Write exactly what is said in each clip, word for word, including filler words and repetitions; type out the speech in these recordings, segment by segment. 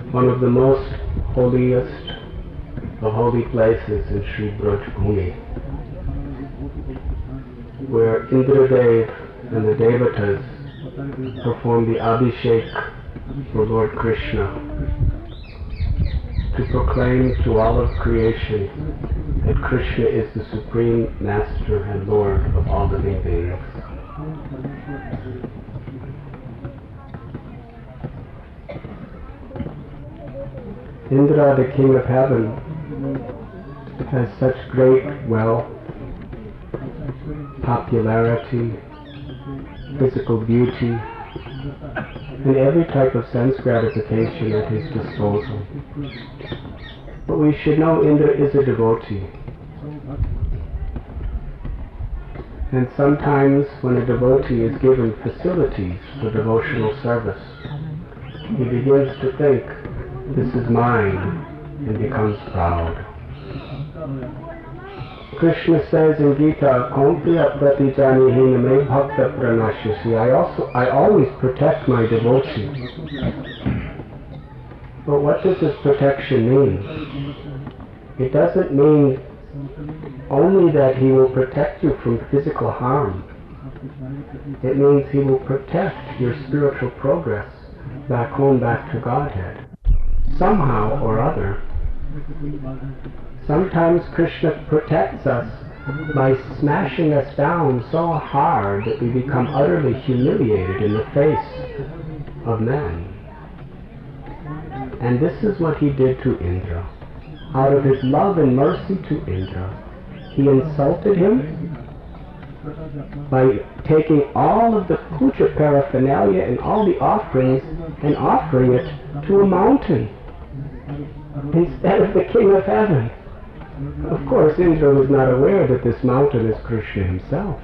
one of the most holiest of holy places in Sri Braj Bhumi, where Indradev and the Devatas perform the Abhishek for Lord Krishna to proclaim to all of creation that Krishna is the Supreme Master and Lord of all living beings. Indra, the King of Heaven, has such great wealth, popularity, physical beauty, and every type of sense gratification at his disposal. But we should know Indra is a devotee. And sometimes when a devotee is given facilities for devotional service, he begins to think, this is mine, and becomes proud. Krishna says in Gita, Kaunteya pratijanihi me bhakta pranashyasi. I also, I always protect my devotee. But what does this protection mean? It doesn't mean only that he will protect you from physical harm. It means he will protect your spiritual progress back home, back to Godhead. Somehow or other. Sometimes Krishna protects us by smashing us down so hard that we become utterly humiliated in the face of men. And this is what he did to Indra. Out of his love and mercy to Indra, he insulted him by taking all of the puja paraphernalia and all the offerings and offering it to a mountain instead of the King of Heaven. Of course, Indra was not aware that this mountain is Krishna himself.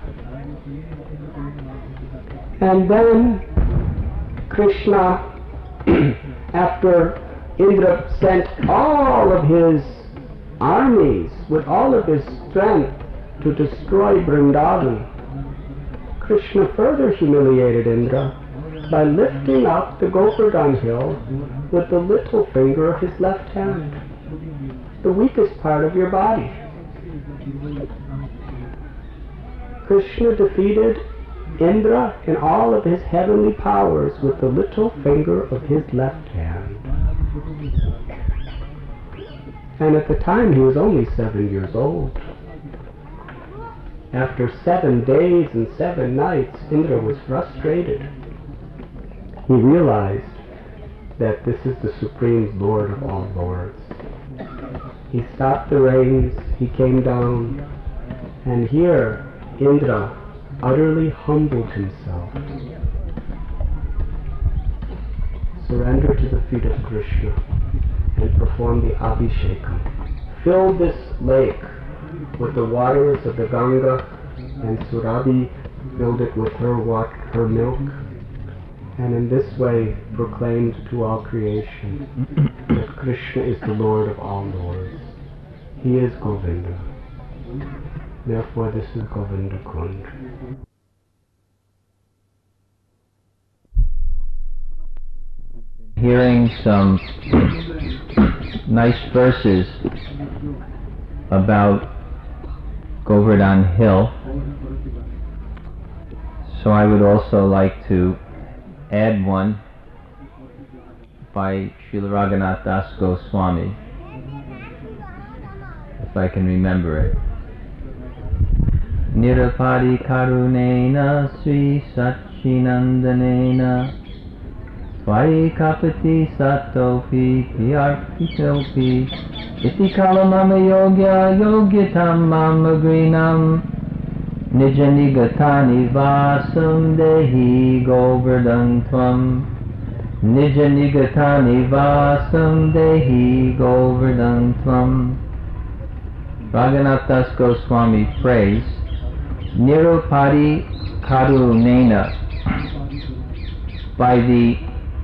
And then Krishna, after Indra sent all of his armies with all of his strength to destroy Vrindavan, Krishna further humiliated Indra by lifting up the Govardhan hill with the little finger of his left hand, the weakest part of your body. Krishna defeated Indra and all of his heavenly powers with the little finger of his left hand. And at the time he was only seven years old. After seven days and seven nights, Indra was frustrated. He realized that this is the Supreme Lord of all lords. He stopped the rains, he came down, and here Indra utterly humbled himself, surrendered to the feet of Krishna, and performed the Abhishekam. Filled this lake with the waters of the Ganga, and Surabhi filled it with her water, her milk, and in this way proclaimed to all creation that Krishna is the Lord of all lords. He is Govinda. Therefore this is Govinda Kund. Hearing some nice verses about Govardhan Hill, so I would also like to add one by Srila Raghunath Das Goswami, if I can remember it. Nirapari karunena Sri Satchinandanena Vai kapati satopi piyarpitopi iti kalamama yogya yogyatam mama grinam Nijanigatani vasam dehi govardhan tvam Nijanigatani vasam dehi govardhan tvam. Raghunath Das Goswami prays, Nirupadi karunena, by the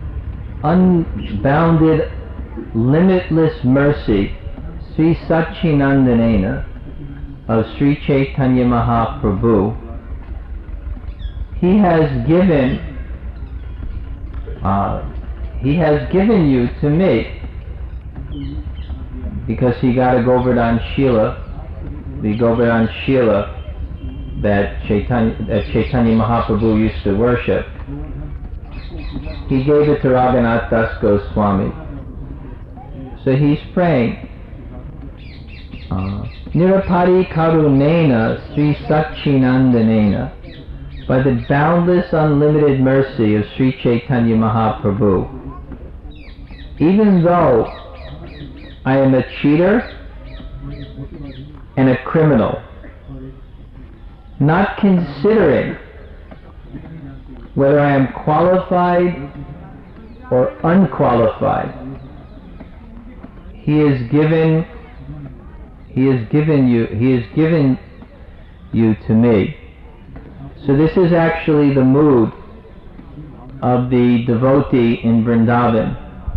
unbounded, limitless mercy, Sri Satchinandanena, of Sri Chaitanya Mahaprabhu, he has given uh, he has given you to me, because he got a Govardhan Shila, the Govardhan Shila that Chaitanya, that Chaitanya Mahaprabhu used to worship. He gave it to Raghunath Das Goswami. So he's praying, uh, Nirapari Karunena Sri Satchinandanena, by the boundless unlimited mercy of Sri Chaitanya Mahaprabhu, even though I am a cheater and a criminal, not considering whether I am qualified or unqualified, he has given he has given you he has given you to me. So this is actually the mood of the devotee in Vrindavan,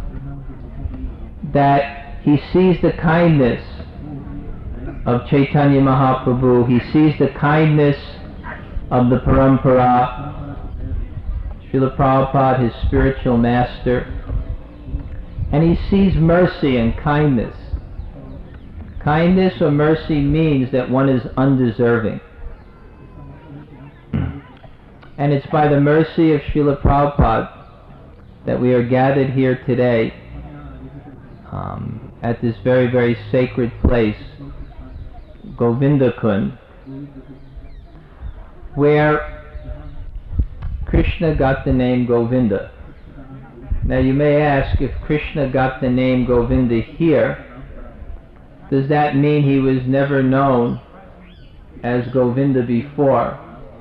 that he sees the kindness of Chaitanya Mahaprabhu, he sees the kindness of the Parampara, Srila Prabhupada, his spiritual master, and he sees mercy and kindness. Kindness or mercy means that one is undeserving. And it's by the mercy of Srila Prabhupada that we are gathered here today um, at this very, very sacred place, Govindakund, where Krishna got the name Govinda. Now you may ask, if Krishna got the name Govinda here, does that mean he was never known as Govinda before?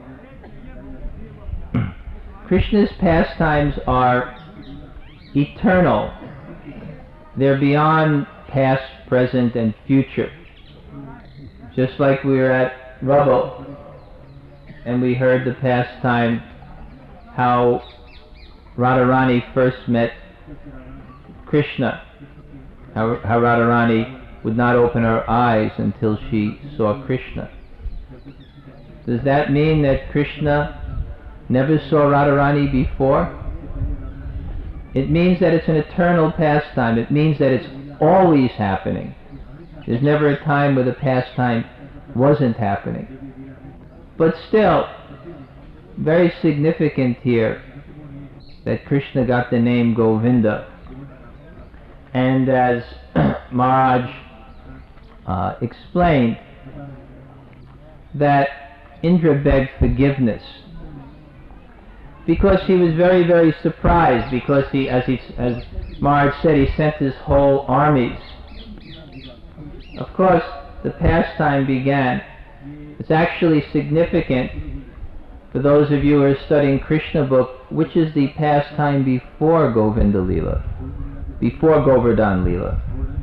Krishna's pastimes are eternal. They're beyond past, present, and future. Just like we were at Rubble and we heard the pastime how Radharani first met Krishna, how, how Radharani would not open her eyes until she saw Krishna. Does that mean that Krishna never saw Radharani before? It means that it's an eternal pastime. It means that it's always happening. There's never a time where the pastime wasn't happening. But still, very significant here that Krishna got the name Govinda. And as Maharaj uh, explained, that Indra begged forgiveness because he was very, very surprised, because he, as, he, as Maharaj said, he sent his whole armies. Of course, the pastime began. It's actually significant for those of you who are studying Krishna book, which is the pastime before Govinda Leela, before Govardhan Leela.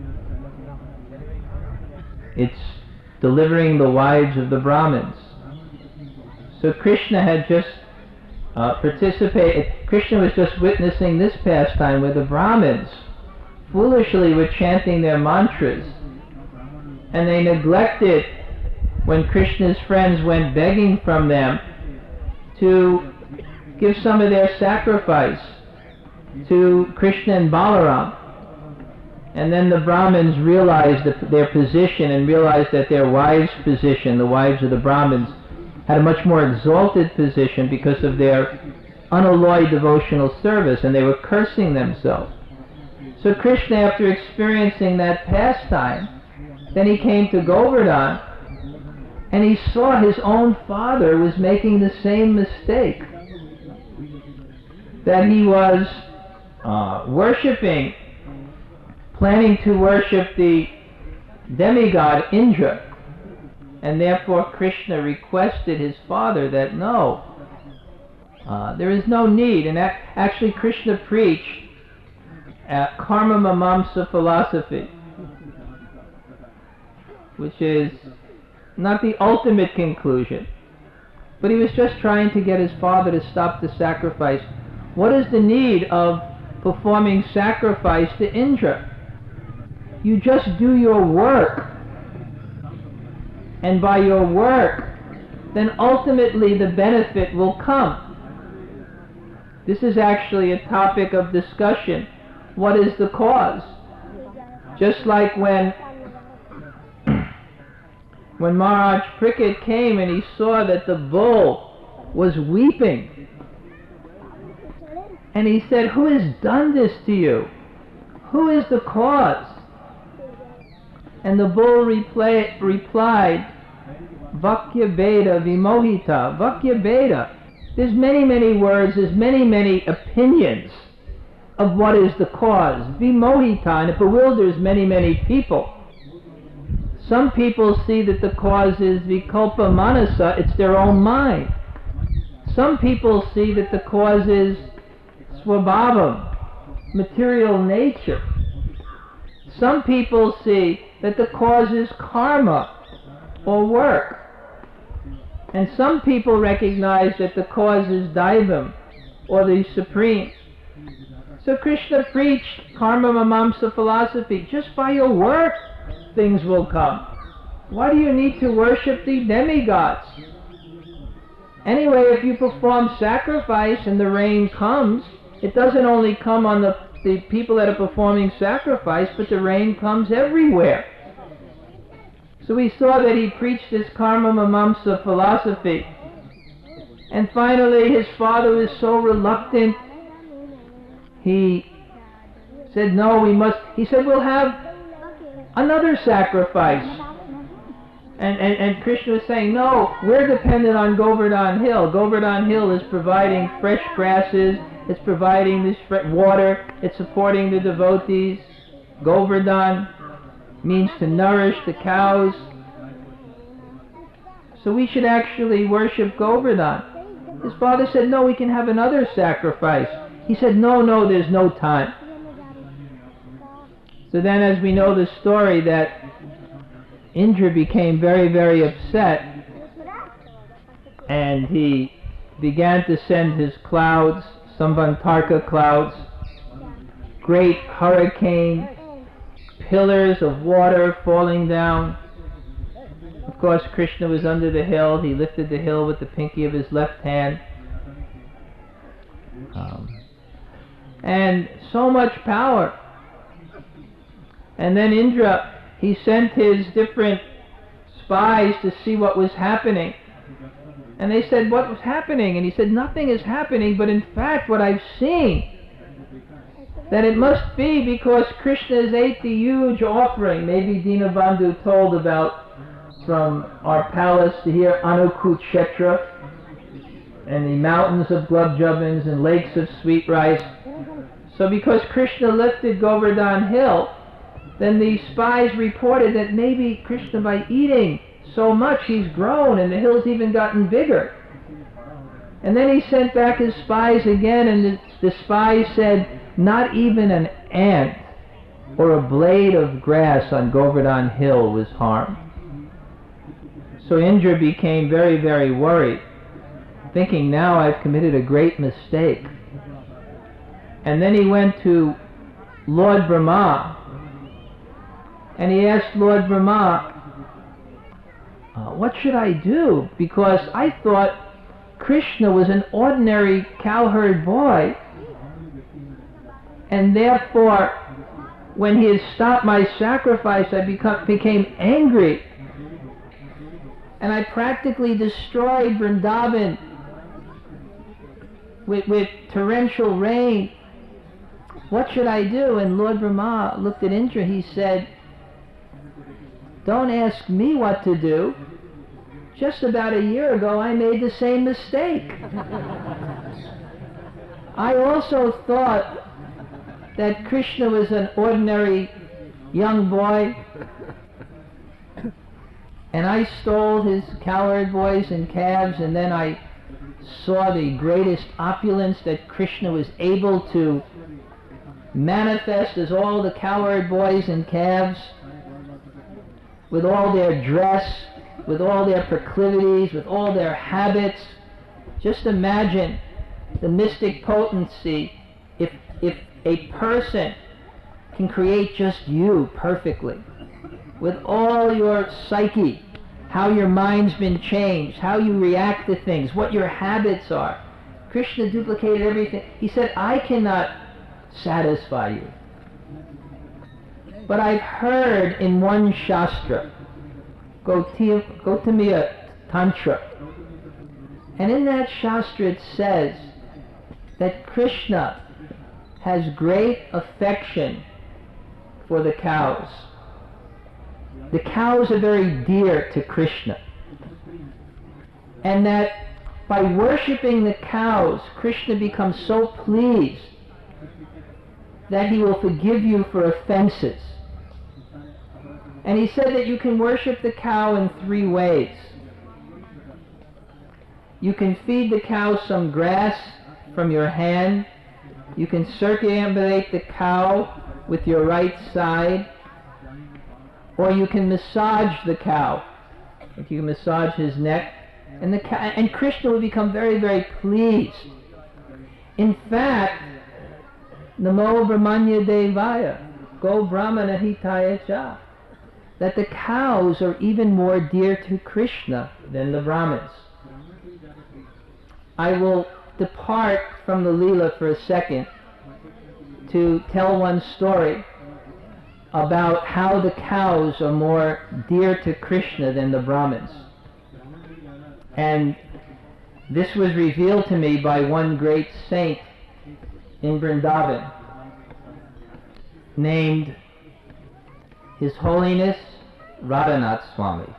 It's delivering the wives of the Brahmins. So Krishna had just uh, participated, Krishna was just witnessing this pastime where the Brahmins foolishly were chanting their mantras, and they neglected when Krishna's friends went begging from them to give some of their sacrifice to Krishna and Balaram. And then the Brahmins realized the, their position, and realized that their wives' position, the wives of the Brahmins, had a much more exalted position because of their unalloyed devotional service, and they were cursing themselves. So Krishna, after experiencing that pastime, then he came to Govardhan, and he saw his own father was making the same mistake, that he was uh, worshipping, planning to worship the demigod Indra, and therefore Krishna requested his father that no, uh, there is no need. And ac actually Krishna preached uh, karma mamamsa philosophy, which is not the ultimate conclusion, but he was just trying to get his father to stop the sacrifice. What is the need of performing sacrifice to Indra? You just do your work, and by your work, then ultimately the benefit will come. This is actually a topic of discussion. What is the cause? Just like when when Maharaj Parikshit came and he saw that the bull was weeping, and he said, "Who has done this to you? Who is the cause?" And the bull reply, replied, "Vakya Beda Vimohita." Vakya Beda. There's many, many words, there's many, many opinions of what is the cause. Vimohita, and it bewilders many, many people. Some people see that the cause is Vikalpa Manasa, it's their own mind. Some people see that the cause is Swabhavam, material nature. Some people see that the cause is karma, or work. And some people recognize that the cause is Daivam, or the Supreme. So Krishna preached Karma Mamamsa philosophy. Just by your work, things will come. Why do you need to worship the demigods? Anyway, if you perform sacrifice and the rain comes, it doesn't only come on the, the people that are performing sacrifice, but the rain comes everywhere. So we saw that he preached this Karma Mamamsa philosophy. And finally his father was so reluctant. He said, no, we must, he said, we'll have another sacrifice. And, and, and Krishna was saying, no, we're dependent on Govardhan Hill. Govardhan Hill is providing fresh grasses, it's providing this water, it's supporting the devotees. Govardhan means to nourish the cows. So we should actually worship Govardhan. His father said, no, we can have another sacrifice. He said, no, no, there's no time. So then, as we know the story, that Indra became very, very upset, and he began to send his clouds, Samvantarka clouds, great hurricane, pillars of water falling down. Of course, Krishna was under the hill. He lifted the hill with the pinky of his left hand. Um, and so much power. And then Indra, he sent his different spies to see what was happening. And they said, what was happening? And he said, nothing is happening, but in fact what I've seen, that it must be because Krishna has ate the huge offering. Maybe Dinabandhu told about from our palace to here Anukut Kshetra, and the mountains of glubjubbins and lakes of sweet rice. So because Krishna lifted Govardhan Hill, then the spies reported that maybe Krishna, by eating so much, he's grown and the hill's even gotten bigger. And then he sent back his spies again, and the, the spies said, not even an ant or a blade of grass on Govardhan Hill was harmed. So Indra became very, very worried, thinking, now I've committed a great mistake. And then he went to Lord Brahma, and he asked Lord Brahma, uh, what should I do? Because I thought Krishna was an ordinary cowherd boy, and therefore when he had stopped my sacrifice, I become, became angry, and I practically destroyed Vrindavan with, with torrential rain. What should I do? And Lord Brahma looked at Indra. He said, don't ask me what to do. Just about a year ago I made the same mistake. I also thought that Krishna was an ordinary young boy, and I stole his cowherd boys and calves, and then I saw the greatest opulence that Krishna was able to manifest as all the cowherd boys and calves, with all their dress, with all their proclivities, with all their habits. Just imagine the mystic potency if, if a person can create just you perfectly, with all your psyche, how your mind's been changed, how you react to things, what your habits are. Krishna duplicated everything. He said, I cannot satisfy you. But I've heard in one Shastra, Gautamiya Tantra, and in that Shastra it says that Krishna has great affection for the cows. The cows are very dear to Krishna. And that by worshipping the cows, Krishna becomes so pleased that he will forgive you for offenses. And he said that you can worship the cow in three ways. You can feed the cow some grass from your hand. You can circumambulate the cow with your right side. Or you can massage the cow. Like you can massage his neck. And, the cow, and Krishna will become very, very pleased. In fact, Namo Brahmanya Devaya, Go Brahmana Hitaya Cha, that the cows are even more dear to Krishna than the Brahmins. I will depart from the Leela for a second to tell one story about how the cows are more dear to Krishna than the Brahmins. And this was revealed to me by one great saint in Vrindavan named His Holiness Radhanath Swami.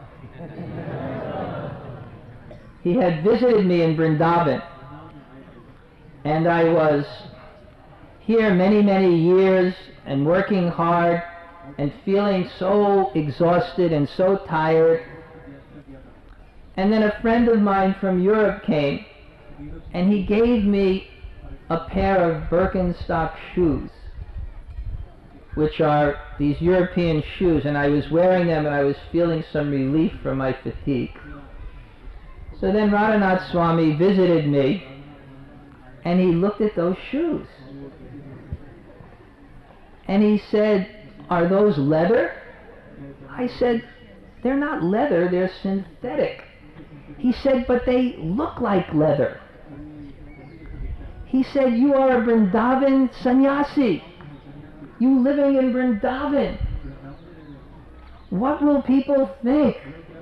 He had visited me in Vrindavan, and I was here many, many years and working hard and feeling so exhausted and so tired. And then a friend of mine from Europe came, and he gave me a pair of Birkenstock shoes, which are these European shoes, and I was wearing them and I was feeling some relief from my fatigue. So then Radhanath Swami visited me, and he looked at those shoes. And he said, are those leather? I said, they're not leather, they're synthetic. He said, but they look like leather. He said, you are a Vrindavan sannyasi. You living in Vrindavan. What will people think?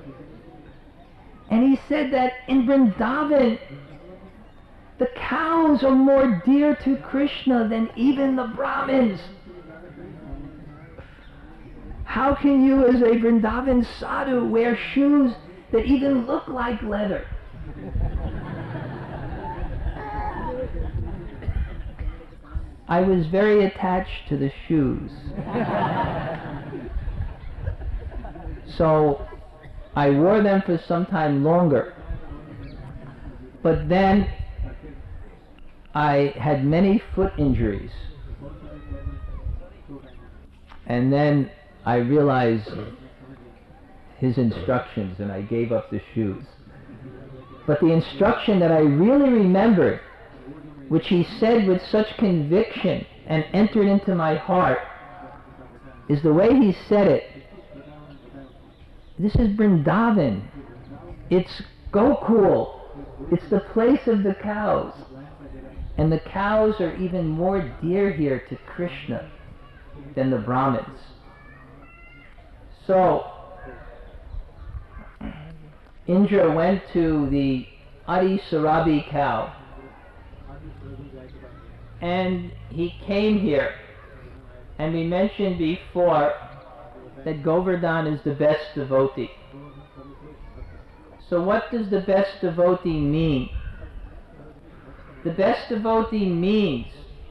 And he said that in Vrindavan, the cows are more dear to Krishna than even the Brahmins. How can you as a Vrindavan sadhu wear shoes that even look like leather? I was very attached to the shoes. So I wore them for some time longer. But then I had many foot injuries. And then I realized his instructions and I gave up the shoes. But the instruction that I really remembered, which he said with such conviction and entered into my heart, is the way he said it. This is Vrindavan. It's Gokul. It's the place of the cows. And the cows are even more dear here to Krishna than the Brahmins. So, Indra went to the Adi Sarabi cow, and he came here, and we mentioned before that Govardhan is the best devotee. So what does the best devotee mean? The best devotee means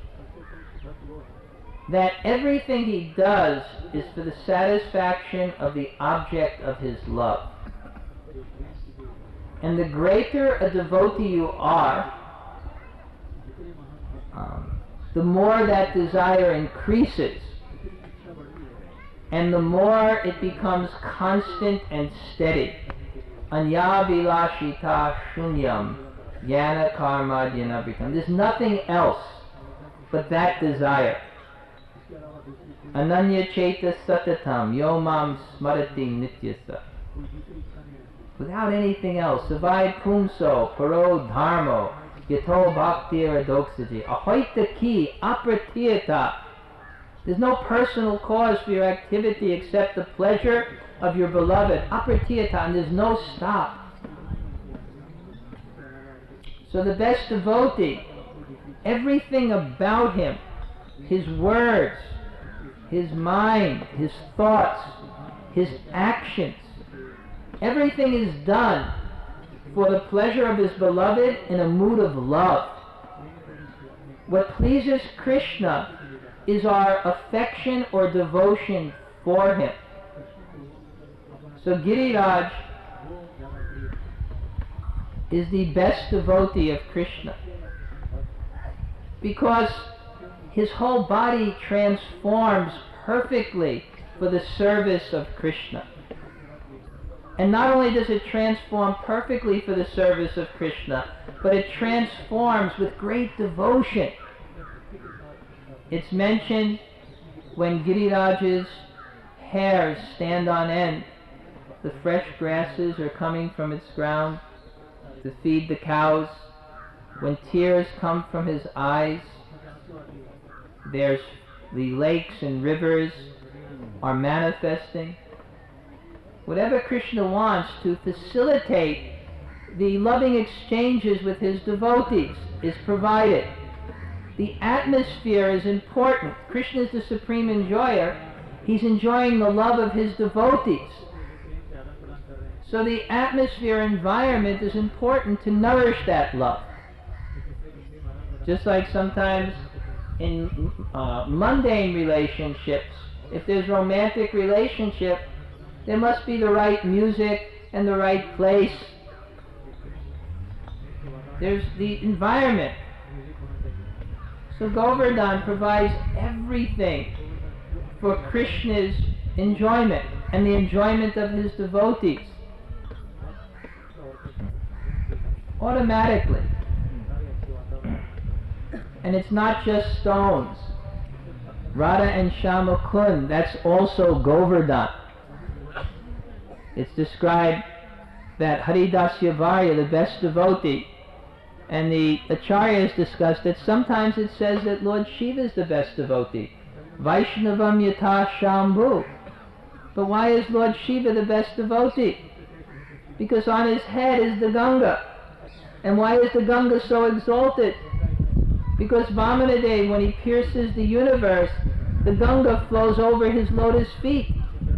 that everything he does is for the satisfaction of the object of his love. And the greater a devotee you are, um, the more that desire increases, and the more it becomes constant and steady. Anya vilashita shunyam yana karma dhyanabritam. There's nothing else but that desire. Ananya cheta satatam yomam smarati nityasa. Without anything else. Savai punso paro dharmo Yato bhakti radoksaji. Ahoita ki apratiyata. There's no personal cause for your activity except the pleasure of your beloved. Apratiyata, and there's no stop. So the best devotee, everything about him, his words, his mind, his thoughts, his actions, everything is done for the pleasure of his beloved in a mood of love. What pleases Krishna is our affection or devotion for him. So Giriraj is the best devotee of Krishna because his whole body transforms perfectly for the service of Krishna. And not only does it transform perfectly for the service of Krishna, but it transforms with great devotion. It's mentioned when Giriraj's hairs stand on end, the fresh grasses are coming from its ground to feed the cows, when tears come from his eyes, there's the lakes and rivers are manifesting. Whatever Krishna wants to facilitate the loving exchanges with his devotees is provided. The atmosphere is important. Krishna is the supreme enjoyer. He's enjoying the love of his devotees. So the atmosphere environment is important to nourish that love. Just like sometimes in uh, mundane relationships, if there's romantic relationship, there must be the right music and the right place. There's the environment. So Govardhan provides everything for Krishna's enjoyment and the enjoyment of his devotees. Automatically. And it's not just stones. Radha and Shyama Kund, that's also Govardhan. It's described that Haridasya Varya, the best devotee, and the Acharyas discussed that sometimes it says that Lord Shiva is the best devotee. Vaishnavam yata Shambhu. But why is Lord Shiva the best devotee? Because on his head is the Ganga. And why is the Ganga so exalted? Because Vamanadev, when he pierces the universe, the Ganga flows over his lotus feet.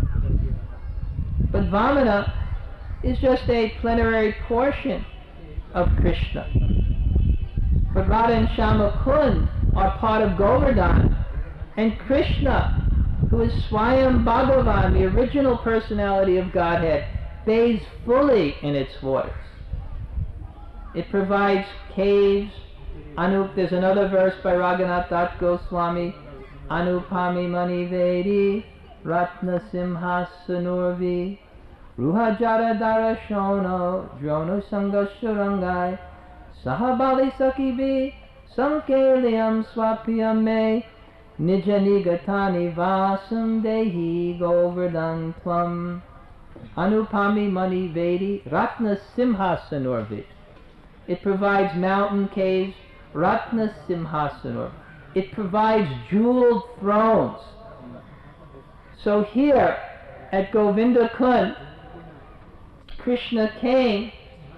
But Vamana is just a plenary portion of Krishna. But Radha and Shyama Kund are part of Govardhan. And Krishna, who is Swayam Bhagavan, the original personality of Godhead, bathes fully in its waters. It provides caves. Anup, there's another verse by Raghunath Das Goswami, Anupami Mani Vedi, Ratna Simhasanurvi, Ruhajara Darashono, Drono Sangashurangai, Sahabali Sakibi, Sankeliam Swapyame, Nijanigatani Vasam Dehi Govardhan Tvam, Anupami Mani Vedi, Ratna Simhasanurvi. It provides mountain caves, Ratna Simhasanur. It provides jeweled thrones. So here at Govinda Kund, Krishna came,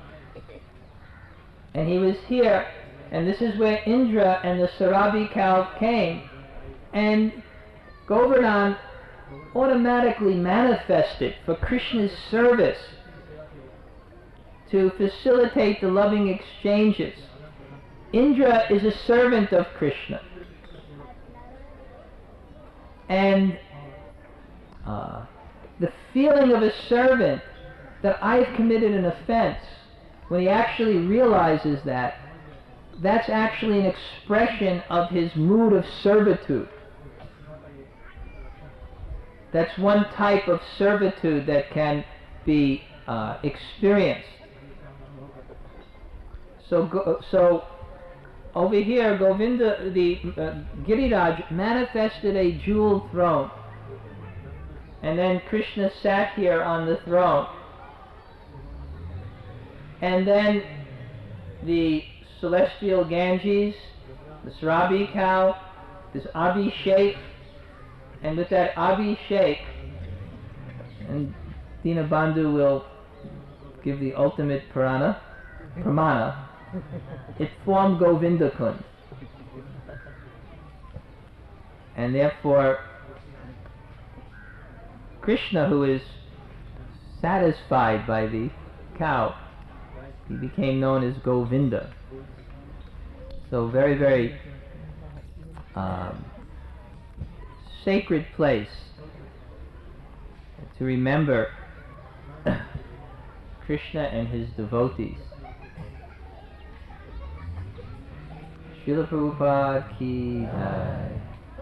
and he was here, and this is where Indra and the Sarabi cow came, and Govardhan automatically manifested for Krishna's service to facilitate the loving exchanges. Indra is a servant of Krishna. And uh, the feeling of a servant that I've committed an offense, when he actually realizes that, that's actually an expression of his mood of servitude. That's one type of servitude that can be uh, experienced. So, go, so over here, Govinda, the uh, Giriraj manifested a jeweled throne, and then Krishna sat here on the throne, and then the celestial Ganges, the Sarabi cow, this Abhishek, and with that Abhishek, and Dinabandhu will give the ultimate prana, pramana, it formed Govinda Kund. And therefore, Krishna, who is satisfied by the cow, he became known as Govinda. So very, very um, sacred place to remember Krishna and his devotees. Srila Prabhupada ki jai.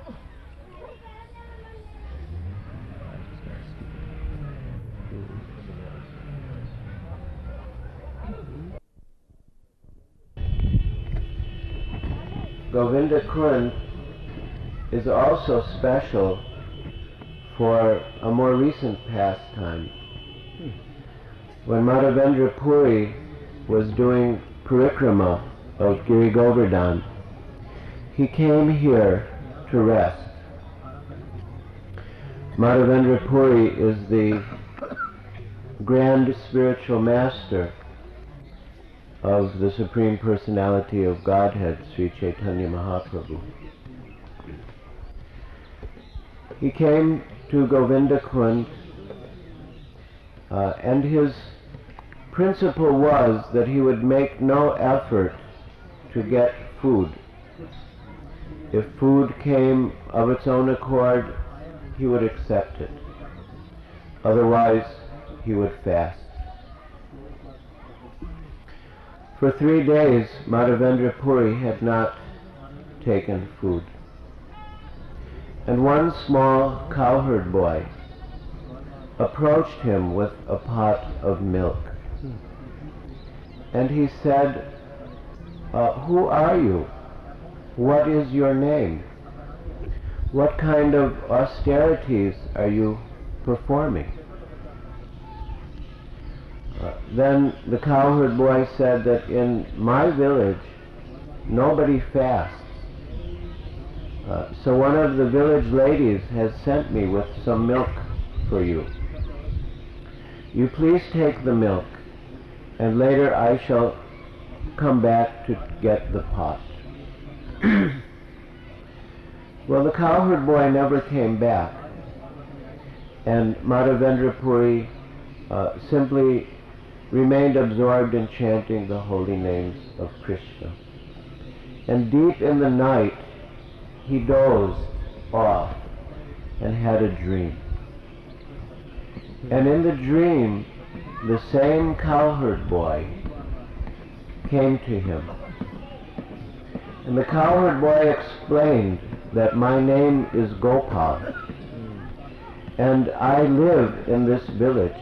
Govinda Kund is also special for a more recent pastime. When Madhavendra Puri was doing parikrama of Giri Govardhan, he came here to rest. Madhavendra Puri is the grand spiritual master of the Supreme Personality of Godhead, Sri Chaitanya Mahaprabhu. He came to Govinda Kund, uh, and his principle was that he would make no effort to get food. If food came of its own accord, he would accept it. Otherwise, he would fast. For three days, Madhavendra Puri had not taken food. And one small cowherd boy approached him with a pot of milk. And he said, uh, "Who are you? What is your name? What kind of austerities are you performing?" Uh, then the cowherd boy said that in my village nobody fasts. Uh, so one of the village ladies has sent me with some milk for you. You please take the milk, and later I shall come back to get the pot. Well, the cowherd boy never came back, and Madhavendra Puri uh, simply remained absorbed in chanting the holy names of Krishna. And deep in the night, he dozed off and had a dream. And in the dream, the same cowherd boy came to him. And the cowherd boy explained that my name is Gopal, and I live in this village.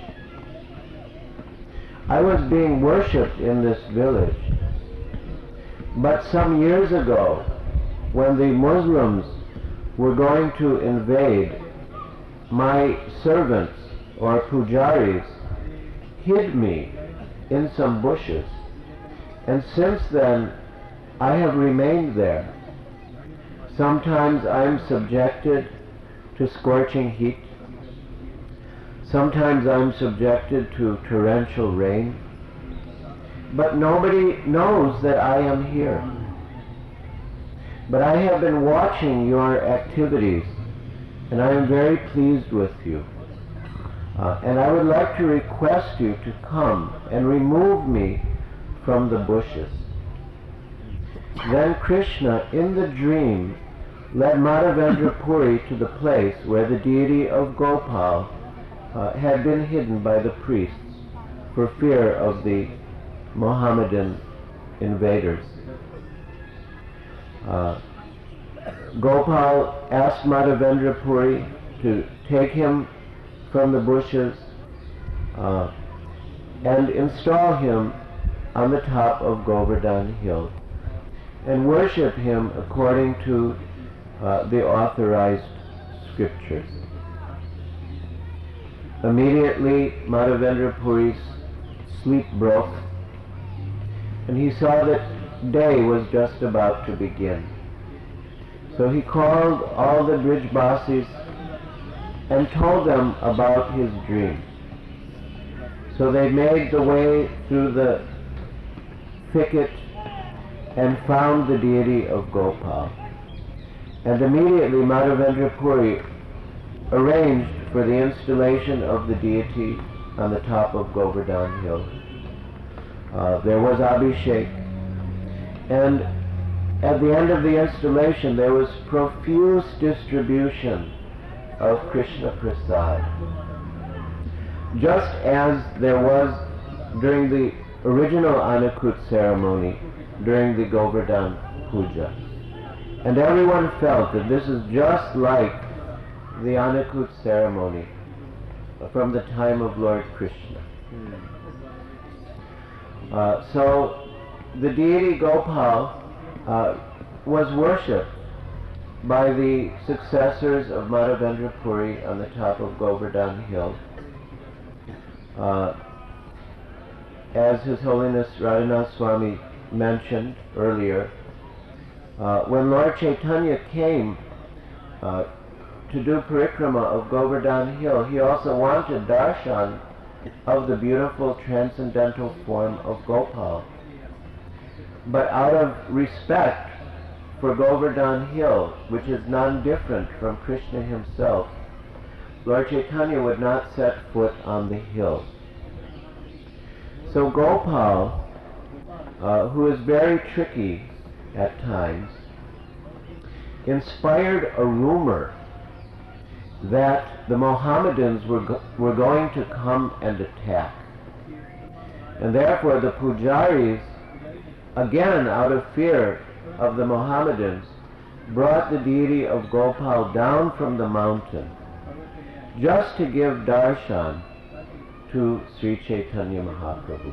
I was being worshipped in this village. But some years ago, when the Muslims were going to invade, my servants or pujaris hid me in some bushes. And since then, I have remained there. Sometimes I am subjected to scorching heat. Sometimes I'm subjected to torrential rain, but nobody knows that I am here. But I have been watching your activities, and I am very pleased with you. Uh, and I would like to request you to come and remove me from the bushes. Then Krishna, in the dream, led Madhavendra Puri to the place where the deity of Gopal Uh, had been hidden by the priests for fear of the Mohammedan invaders. Uh, Gopal asked Madhavendra Puri to take him from the bushes uh, and install him on the top of Govardhan Hill and worship him according to uh, the authorized scriptures. Immediately, Madhavendra Puri's sleep broke, and he saw that day was just about to begin. So he called all the Brijbasis and told them about his dream. So they made the way through the thicket and found the deity of Gopal. And immediately Madhavendra Puri arranged for the installation of the deity on the top of Govardhan Hill. Uh, there was Abhishek, and at the end of the installation there was profuse distribution of Krishna Prasad, just as there was during the original Anakut ceremony, during the Govardhan Puja. And everyone felt that this is just like the Anakut ceremony from the time of Lord Krishna. Uh, so the deity Gopal uh, was worshipped by the successors of Madhavendra Puri on the top of Govardhan Hill. Uh, as His Holiness Radhanath Swami mentioned earlier, uh, when Lord Chaitanya came uh, to do parikrama of Govardhan Hill, he also wanted darshan of the beautiful transcendental form of Gopal. But out of respect for Govardhan Hill, which is non-different from Krishna himself, Lord Chaitanya would not set foot on the hill. So Gopal, uh, who is very tricky at times, inspired a rumor that the Mohammedans were, go were going to come and attack. And therefore the pujaris, again out of fear of the Mohammedans, brought the deity of Gopal down from the mountain just to give darshan to Sri Chaitanya Mahaprabhu.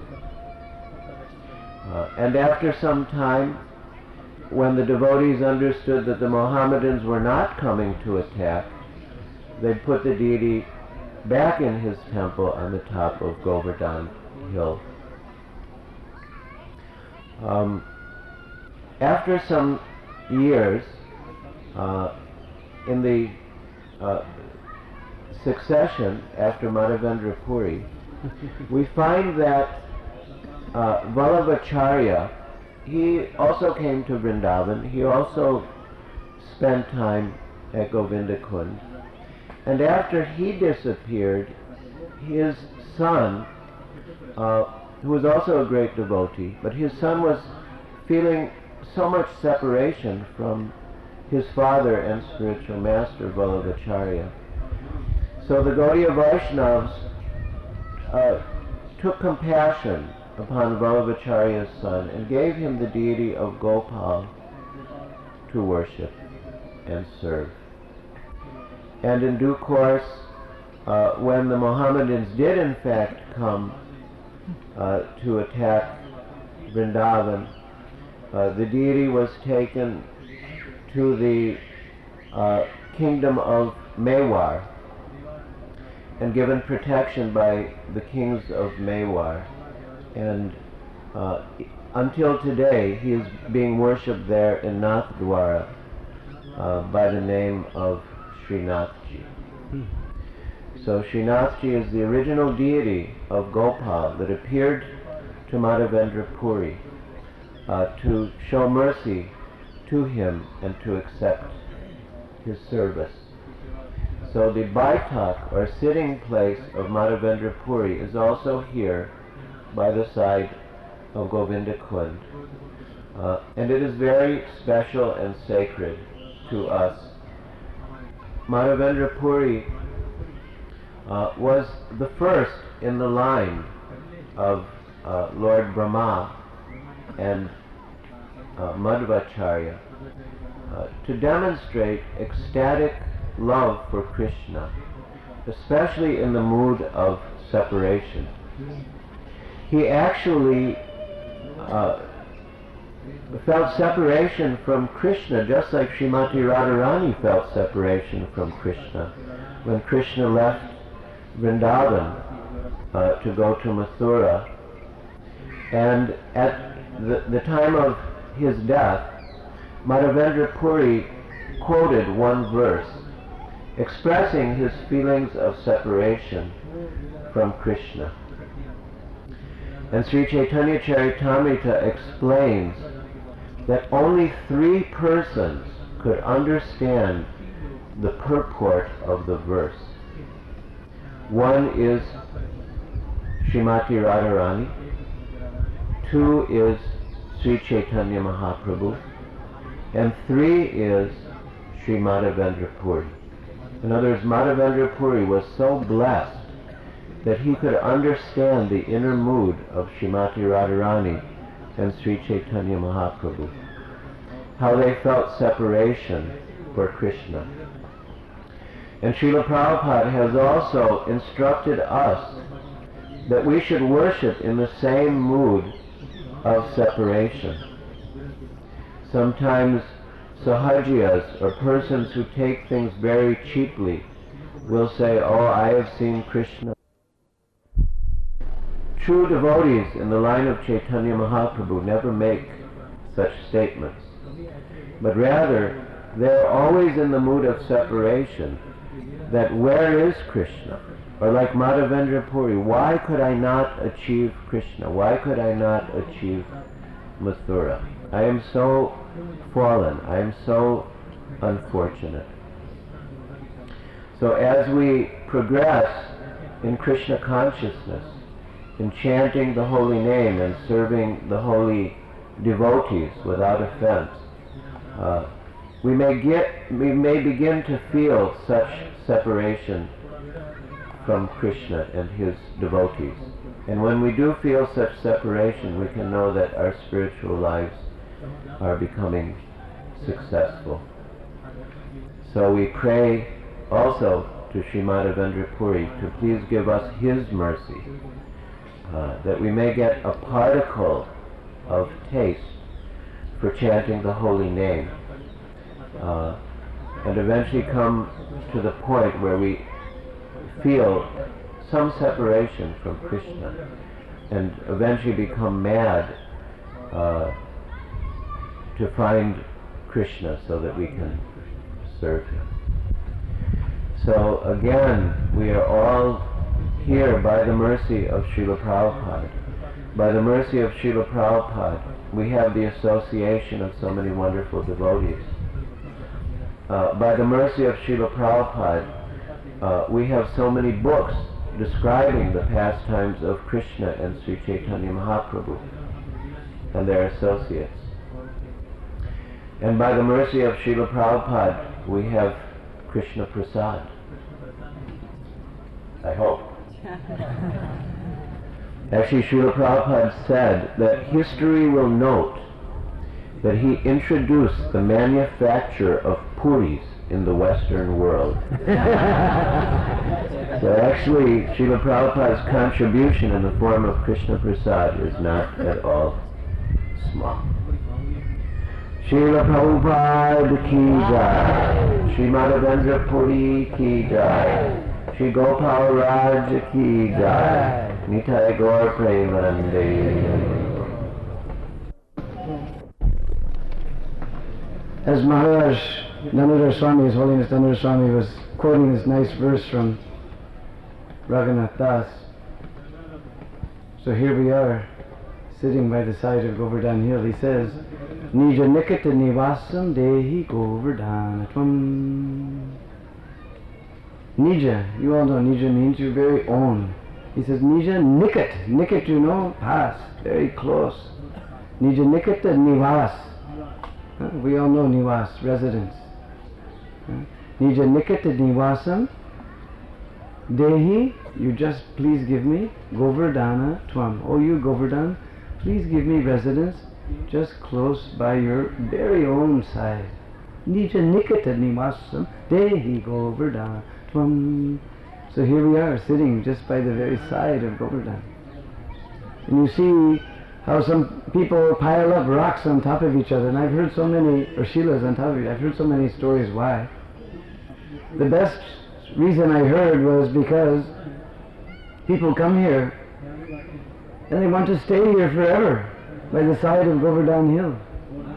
Uh, and after some time, when the devotees understood that the Mohammedans were not coming to attack, they put the deity back in his temple on the top of Govardhan Hill. Um, after some years, uh, in the uh, succession after Madhavendra Puri, we find that uh, Vallabhacharya, he also came to Vrindavan. He also spent time at Govinda Kund. And after he disappeared, his son, uh, who was also a great devotee, but his son was feeling so much separation from his father and spiritual master, Vallabhacharya. So the Gaudiya Vaishnavas uh, took compassion upon Vallabhacharya's son and gave him the deity of Gopal to worship and serve. And in due course, uh, when the Mohammedans did in fact come uh, to attack Vrindavan, uh, the deity was taken to the uh, kingdom of Mewar and given protection by the kings of Mewar. And uh, until today, he is being worshipped there in Nathdwara uh, by the name of Srinathji. So Srinathji is the original deity of Gopal that appeared to Madhavendra Puri uh, to show mercy to him and to accept his service. So the Baitak, or sitting place of Madhavendra Puri, is also here by the side of Govinda Kund. Uh, and it is very special and sacred to us. Madhavendra Puri uh, was the first in the line of uh, Lord Brahma and uh, Madhvacharya uh, to demonstrate ecstatic love for Krishna, especially in the mood of separation. He actually uh, felt separation from Krishna, just like Srimati Radharani felt separation from Krishna when Krishna left Vrindavan uh, to go to Mathura. And at the, the time of his death, Madhavendra Puri quoted one verse expressing his feelings of separation from Krishna. And Sri Chaitanya Charitamrita explains that only three persons could understand the purport of the verse. One is Srimati Radharani, two is Sri Chaitanya Mahaprabhu, and three is Sri Madhavendra Puri. In other words, Madhavendra Puri was so blessed that he could understand the inner mood of Srimati Radharani and Sri Chaitanya Mahaprabhu, how they felt separation for Krishna. And Srila Prabhupada has also instructed us that we should worship in the same mood of separation. Sometimes sahajiyas, or persons who take things very cheaply, will say, "Oh, I have seen Krishna." True devotees in the line of Chaitanya Mahaprabhu never make such statements, but rather they're always in the mood of separation, that where is Krishna? Or like Madhavendra Puri, why could I not achieve Krishna? Why could I not achieve Mathura? I am so fallen. I am so unfortunate. So as we progress in Krishna consciousness, in chanting the holy name and serving the holy devotees without offense, uh, we may get, we may begin to feel such separation from Krishna and his devotees. And when we do feel such separation, we can know that our spiritual lives are becoming successful. So we pray also to Sri Madhavendra Puri to please give us his mercy, uh, that we may get a particle of taste for chanting the holy name, uh, and eventually come to the point where we feel some separation from Krishna and eventually become mad uh, to find Krishna so that we can serve him. So again, we are all here by the mercy of Srila Prabhupada. By the mercy of Srila Prabhupada, we have the association of so many wonderful devotees. Uh, by the mercy of Srila Prabhupada, uh, we have so many books describing the pastimes of Krishna and Sri Chaitanya Mahaprabhu and their associates. And by the mercy of Srila Prabhupada, we have Krishna Prasad. I hope. Actually, Srila Prabhupada said that history will note that he introduced the manufacture of puris in the Western world. So actually, Srila Prabhupada's contribution in the form of Krishna Prasad is not at all small. Srila Prabhupada ki jai, Sri Madhavendra Puri ki jai, Sri Gopal Raj ki jai, Nitai Gaur Premanande. As Maharaj Damodar Swami, His Holiness Damodar Swami, was quoting this nice verse from Raghunath Das, so here we are, sitting by the side of Govardhan Hill. He says, Nija Nikata Nivasam Dehi Govardhanatvam. Nija, you all know Nija means your very own. He says, Nija Nikat. Nikat, you know, pass, very close. Nija Nikata Nivas. Uh, we all know Nivas, residence. Uh, Nija Nikata Nivasam Dehi, you just please give me Govardhana Tvam. Oh, you Govardhan, please give me residence just close by your very own side. Nija Nikata Nivasam Dehi Govardhana Tvam. So here we are, sitting just by the very side of Govardhan. And you see how some people pile up rocks on top of each other, and I've heard so many, or shilas on top of it, I've heard so many stories why. The best reason I heard was because people come here and they want to stay here forever by the side of Govardhan Hill.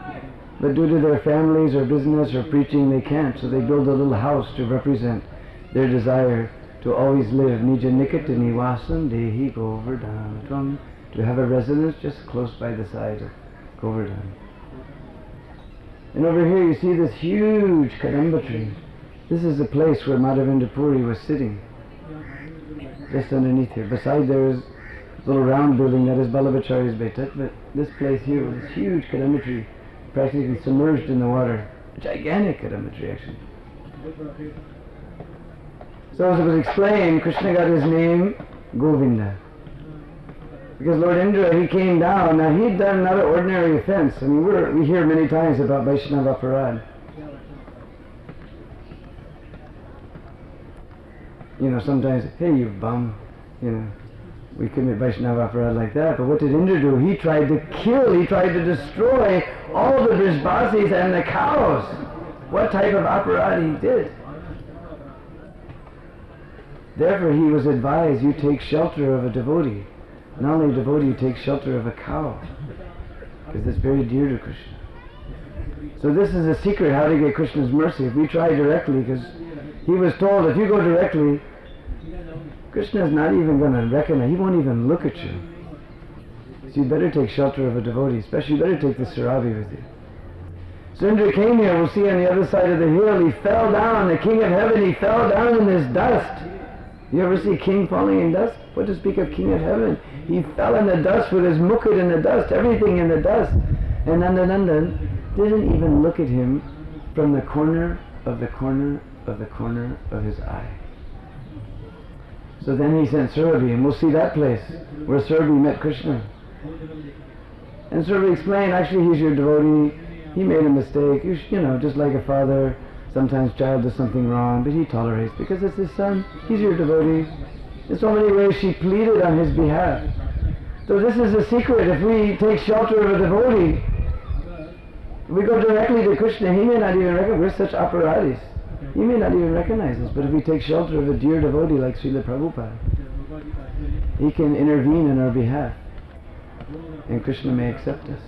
but due to their families or business or preaching they can't, so they build a little house to represent their desire to always live. Nija nikata nivasam dehi Govardhan, to have a residence just close by the side of Govardhan. And over here you see this huge Kadamba tree. This is the place where Madhavendra Puri was sitting, just underneath here. Beside there is a little round building that is Ballabhacharya's Betak, but this place here was this huge Kadamba tree, practically submerged in the water. A gigantic Kadamba tree, actually. So as it was explained, Krishna got his name Govinda, because Lord Indra, he came down. Now he'd done not an ordinary offense. I mean, we're, we hear many times about Vaishnava Aparad. You know, sometimes, hey, you bum, you know, we commit Vaishnava Aparad like that. But what did Indra do? He tried to kill, he tried to destroy all the Brijbasis and the cows. What type of Aparad he did? Therefore he was advised, you take shelter of a devotee. Not only a devotee, you take shelter of a cow, because it's very dear to Krishna. So this is a secret how to get Krishna's mercy. If we try directly, because he was told if you go directly, Krishna is not even going to recognize, he won't even look at you. So you better take shelter of a devotee, especially you better take the Sarabi with you. So Indra came here, we'll see on the other side of the hill, he fell down, the king of heaven, he fell down in this dust. You ever see a king falling in dust? What to speak of king of heaven? He fell in the dust with his mukut in the dust, everything in the dust. And Nandanandan didn't even look at him from the corner of the corner of the corner of his eye. So then he sent Surabhi, and we'll see that place where Surabhi met Krishna. And Surabhi explained, actually he's your devotee, he made a mistake, you, sh- you know, just like a father, sometimes child does something wrong, but he tolerates because it's his son, he's your devotee. In so many ways she pleaded on his behalf. So this is the secret. If we take shelter of a devotee, if we go directly to Krishna, he may not even recognize, we're such aparadis, he may not even recognize us. But if we take shelter of a dear devotee like Srila Prabhupada, he can intervene in our behalf, and Krishna may accept us.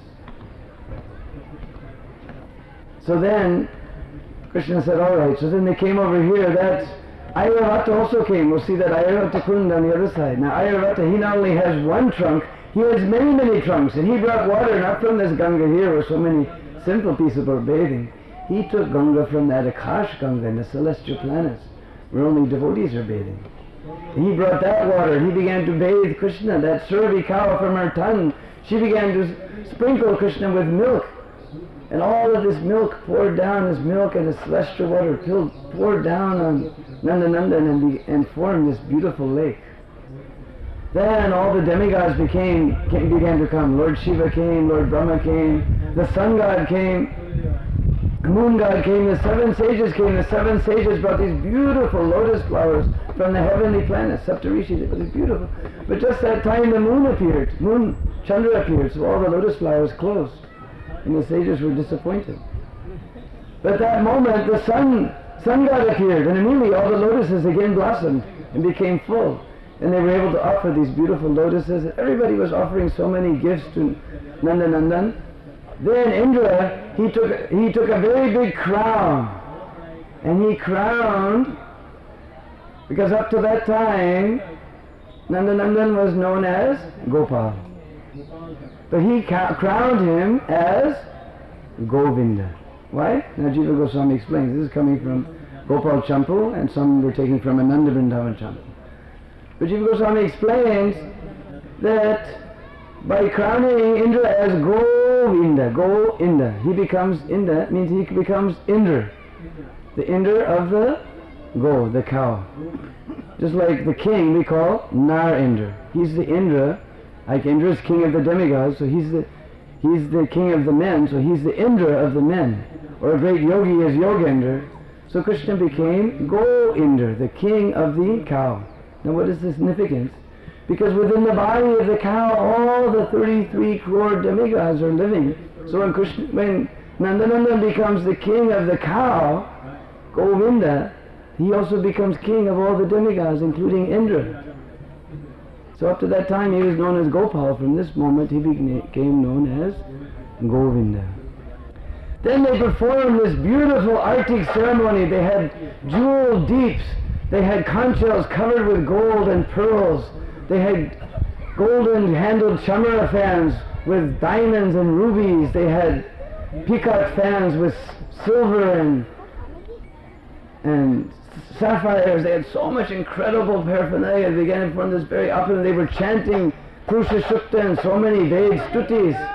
So then Krishna said, alright, so then they came over here. That Airavata also came. We'll see that Airavata Kund on the other side. Now Airavata, he not only has one trunk, he has many, many trunks. And he brought water not from this Ganga here where so many simple people are bathing. He took Ganga from that Akash Ganga in the celestial planets where only devotees are bathing. And he brought that water. He began to bathe Krishna. That Surabhi cow from her tongue, she began to sprinkle Krishna with milk. And all of this milk poured down, this milk and this celestial water filled, poured down on Nandanandan and, be, and formed this beautiful lake. Then all the demigods became, came, began to come. Lord Shiva came, Lord Brahma came, the sun god came, the moon god came, the seven sages came. The seven sages brought these beautiful lotus flowers from the heavenly planets, Saptarishi. It was beautiful. But just that time the moon appeared, moon, Chandra appeared, so all the lotus flowers closed. And the sages were disappointed. But at that moment the sun, sun god appeared, and immediately all the lotuses again blossomed and became full. And they were able to offer these beautiful lotuses. Everybody was offering so many gifts to Nandanandan. Then Indra, he took, he took a very big crown, and he crowned, because up to that time Nandanandan was known as Gopal. But he ca- crowned him as Govinda. Why? Now Jiva Goswami explains. This is coming from Gopal Champu, and some were taken from Ananda Vrindavan Champu. But Jiva Goswami explains that by crowning Indra as Govinda, Go-Inda, he becomes Inda, means he becomes Indra. The Indra of the Go, the cow. Just like the king we call Nar Indra. He's the Indra. Like Indra is king of the demigods, so he's the he's the king of the men, so he's the Indra of the men. Or a great yogi is Yogendra. So Krishna became Go-Indra, the king of the cow. Now what is the significance? Because within the body of the cow, all the thirty-three crore demigods are living. So when Krishna, when Nandanandan becomes the king of the cow, Govinda, he also becomes king of all the demigods, including Indra. So up to that time he was known as Gopal. From this moment he became known as Govinda. Then they performed this beautiful Artik ceremony. They had jewel deeps. They had conch shells covered with gold and pearls. They had golden handled chamara fans with diamonds and rubies. They had peacock fans with silver and and sapphires. They had so much incredible paraphernalia. They began from this very opulent. They were chanting Purusha Sukta and so many Ved stutis.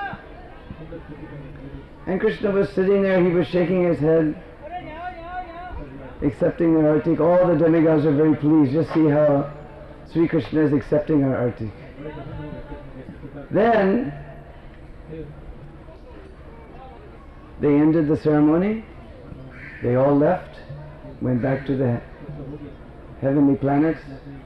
And Krishna was sitting there. He was shaking his head, accepting their Artik. All the demigods are very pleased. Just see how Sri Krishna is accepting our Artik. Then they ended the ceremony. They all left, went back to the heavenly planets.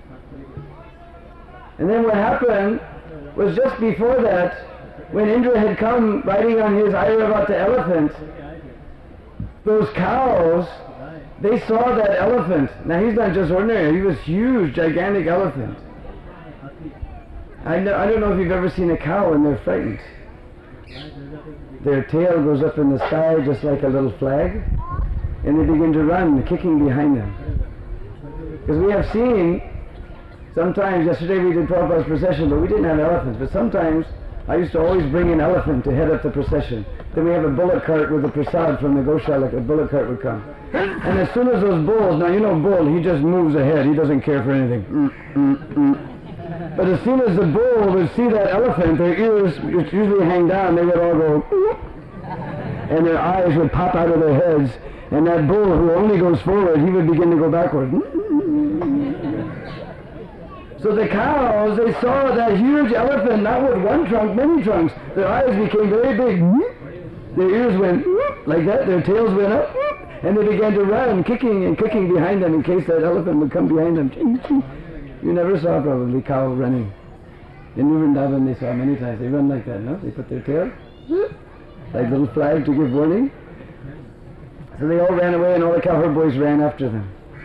And then what happened was just before that, when Indra had come riding on his Airavata elephant, those cows, they saw that elephant. Now he's not just ordinary, he was huge, gigantic elephant. I, know, I don't know if you've ever seen a cow when they're frightened. Their tail goes up in the sky just like a little flag, and they begin to run, kicking behind them. Because we have seen, sometimes, yesterday we did Prabhupada's procession, but we didn't have elephants, but sometimes I used to always bring an elephant to head up the procession. Then we have a bullock cart with a prasad from the Goshala, a bullock cart would come. And as soon as those bulls, now you know bull, he just moves ahead, he doesn't care for anything. Mm, mm, mm. But as soon as the bull would see that elephant, their ears usually hang down, they would all go, mm, and their eyes would pop out of their heads, and that bull who only goes forward, he would begin to go backward. So the cows, they saw that huge elephant, not with one trunk, many trunks. Their eyes became very big. Their ears went like that, their tails went up, and they began to run, kicking and kicking behind them in case that elephant would come behind them. You never saw probably cow running. In Vrindavan they saw many times. They run like that, no? They put their tail, like little flag to give warning. So they all ran away and all the cowherd boys ran after them.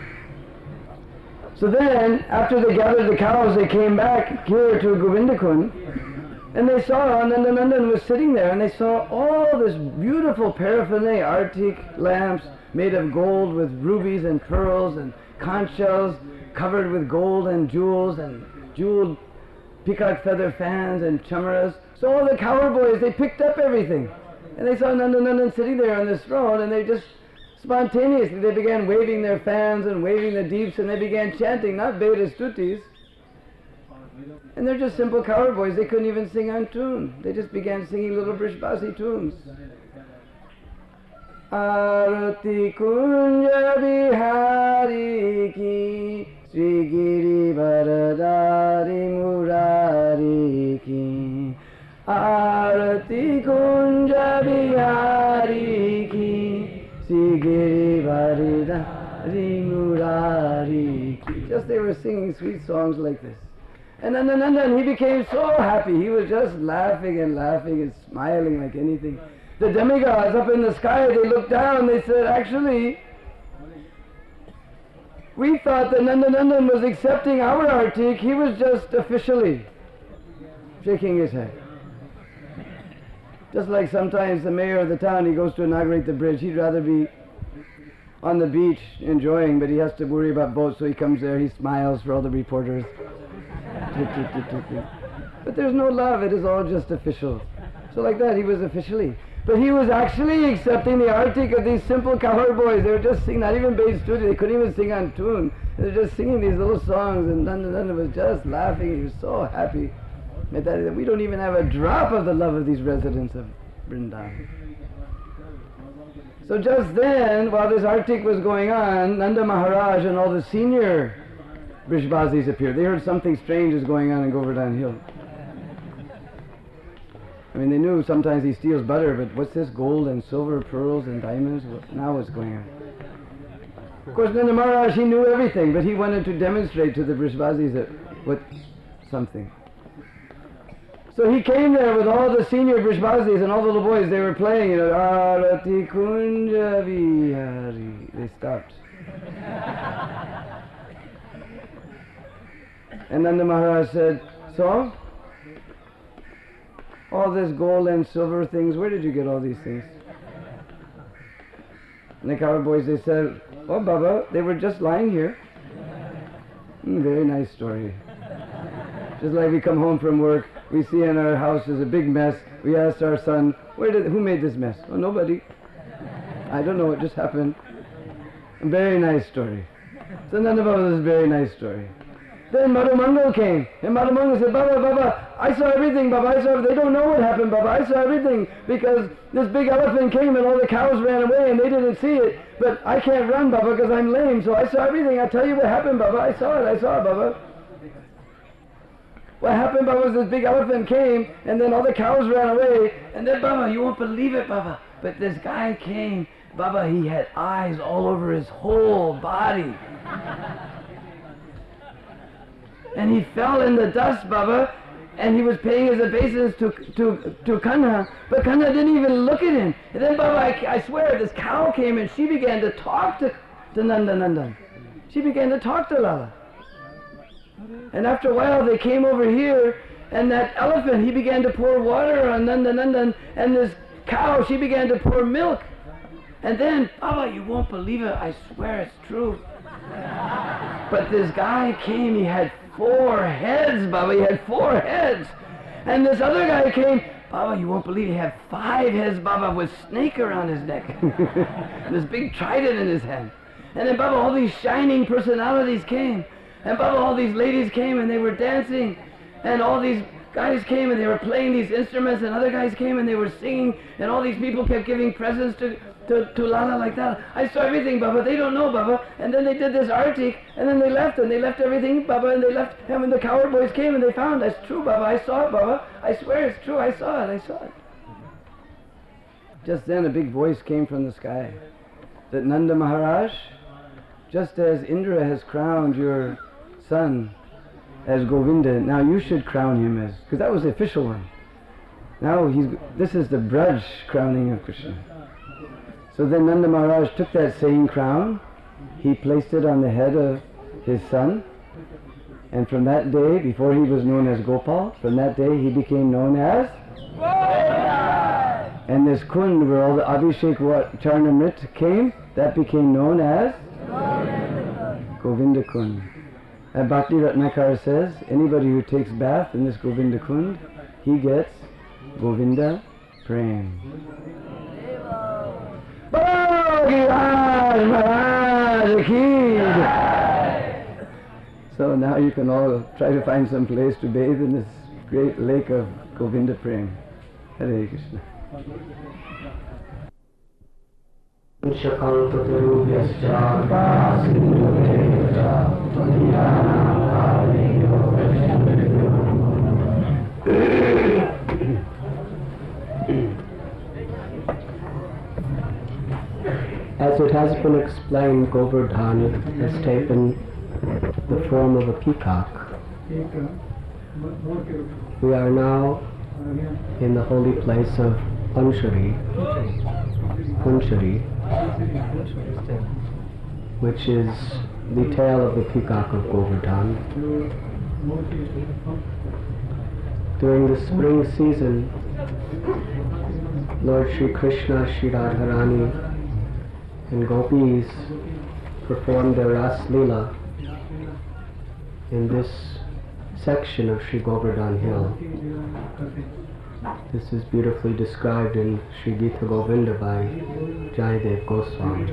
So then, after they gathered the cows, they came back here to Govindakund, and they saw Nandanandan was sitting there, and they saw all this beautiful paraphernalia, Artik lamps made of gold with rubies and pearls and conch shells covered with gold and jewels and jeweled peacock feather fans and chamaras. So all the cowherd boys, they picked up everything, and they saw Nandanandan sitting there on this throne, and they just spontaneously, they began waving their fans and waving the deeps, and they began chanting, not Veda stutis. And they're just simple cowherd boys. They couldn't even sing on tune. They just began singing little Brishbasi tunes. Arati Kunja Bihari Ki Sri Giri Varadari Murari Ki Arati Kunja Bihari Ki Sigiri Varidari Murari. Just they were singing sweet songs like this. And then, and then, and he became so happy. He was just laughing and laughing and smiling like anything. The demigods up in the sky, they looked down, they said, actually, we thought that Nandanandan was accepting our Artik. He was just officially shaking his head. Just like sometimes the mayor of the town, he goes to inaugurate the bridge. He'd rather be on the beach enjoying, but he has to worry about boats, so he comes there, he smiles for all the reporters. But there's no love, it is all just official. So like that, he was officially. But he was actually accepting the Artik of these simple cowherd boys. They were just singing, not even bass studio, they couldn't even sing on tune. They were just singing these little songs, and Nandanandan was just laughing. He was so happy. That we don't even have a drop of the love of these residents of Vrindavan. So just then, while this Artik was going on, Nanda Maharaj and all the senior Brishbasis appeared. They heard something strange is going on in Govardhan Hill. I mean, they knew sometimes he steals butter, but what's this gold and silver, pearls and diamonds? What, now what's going on? Of course, Nanda Maharaj, he knew everything, but he wanted to demonstrate to the Brishbasis that what something. So he came there with all the senior Brishbasis and all the little boys. They were playing, you know, Arati Kunja Vihari. They stopped. And Nanda Maharaj said, so, all this gold and silver things, where did you get all these things? And the cowherd boys, they said, "Oh, Baba, they were just lying here." Mm, very nice story. Just like we come home from work, we see in our house there's a big mess. We ask our son, "Where did, who made this mess?" "Oh, nobody. I don't know, it just happened." A very nice story. So Nanda Baba is a very nice story. Then Madhu Mangal came, and Madhu Mangal said, "Baba, Baba, I saw everything, Baba, I saw, they don't know what happened, Baba, I saw everything, because this big elephant came and all the cows ran away and they didn't see it, but I can't run, Baba, because I'm lame, so I saw everything, I'll tell you what happened, Baba, I saw it, I saw it, Baba." What happened, Baba, was this big elephant came, and then all the cows ran away, and then, Baba, you won't believe it, Baba, but this guy came, Baba, he had eyes all over his whole body. And he fell in the dust, Baba, and he was paying his obeisance to, to, to Kanha, but Kanha didn't even look at him. And then, Baba, I, I swear, this cow came and she began to talk to, to Nanda Nandan. She began to talk to Lala. And after a while, they came over here, and that elephant, he began to pour water on Nanda Nandan, and this cow, she began to pour milk. And then, Baba, you won't believe it, I swear it's true. But this guy came, he had four heads, Baba, he had four heads. And this other guy came, Baba, you won't believe, he had five heads, Baba, with snake around his neck. This big trident in his hand. And then, Baba, all these shining personalities came. And Baba, all these ladies came and they were dancing. And all these guys came and they were playing these instruments, and other guys came and they were singing, and all these people kept giving presents to, to, to Lala like that. I saw everything, Baba, they don't know, Baba. And then they did this artik, and then they left, and they left everything, Baba, and they left, and when the cowherd boys came and they found, that's true, Baba, I saw it, Baba, I swear it's true, I saw it, I saw it. Just then a big voice came from the sky, that Nanda Maharaj, just as Indra has crowned your son as Govinda, now you should crown him as, because that was the official one. Now he's, this is the Braj crowning of Krishna. So then Nanda Maharaj took that same crown, he placed it on the head of his son, and from that day, before he was known as Gopal, from that day he became known as Govinda. And this kund where all the Abhishek Charnamrit came, that became known as Govinda, Govinda Kund. And Bhakti Ratnakara says, anybody who takes bath in this Govinda Kund, he gets Govinda Prem. So now you can all try to find some place to bathe in this great lake of Govinda Prem. Hare Krishna. As it has been explained, Govardhan has taken the form of a peacock. We are now in the holy place of Panchari, Panchari, which is the tail of the peacock of Govardhan. During the spring season, Lord Sri Krishna, Sri Radharani, and gopis performed their Ras Leela in this section of Sri Govardhan Hill. This is beautifully described in Sri Gita Govinda by Jayadev Goswami.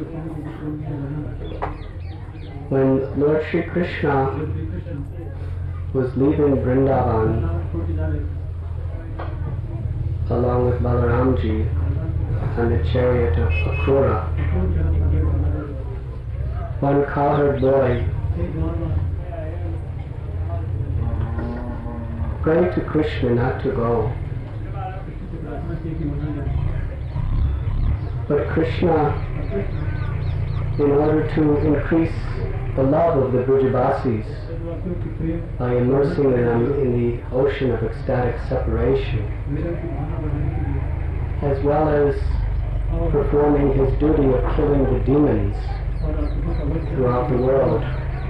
When Lord Sri Krishna was leaving Vrindavan along with Balaramji on the chariot of Akrura, one cowherd boy prayed to Krishna not to go. But Krishna, in order to increase the love of the Vrijabasis by immersing them in the ocean of ecstatic separation, as well as performing his duty of killing the demons throughout the world,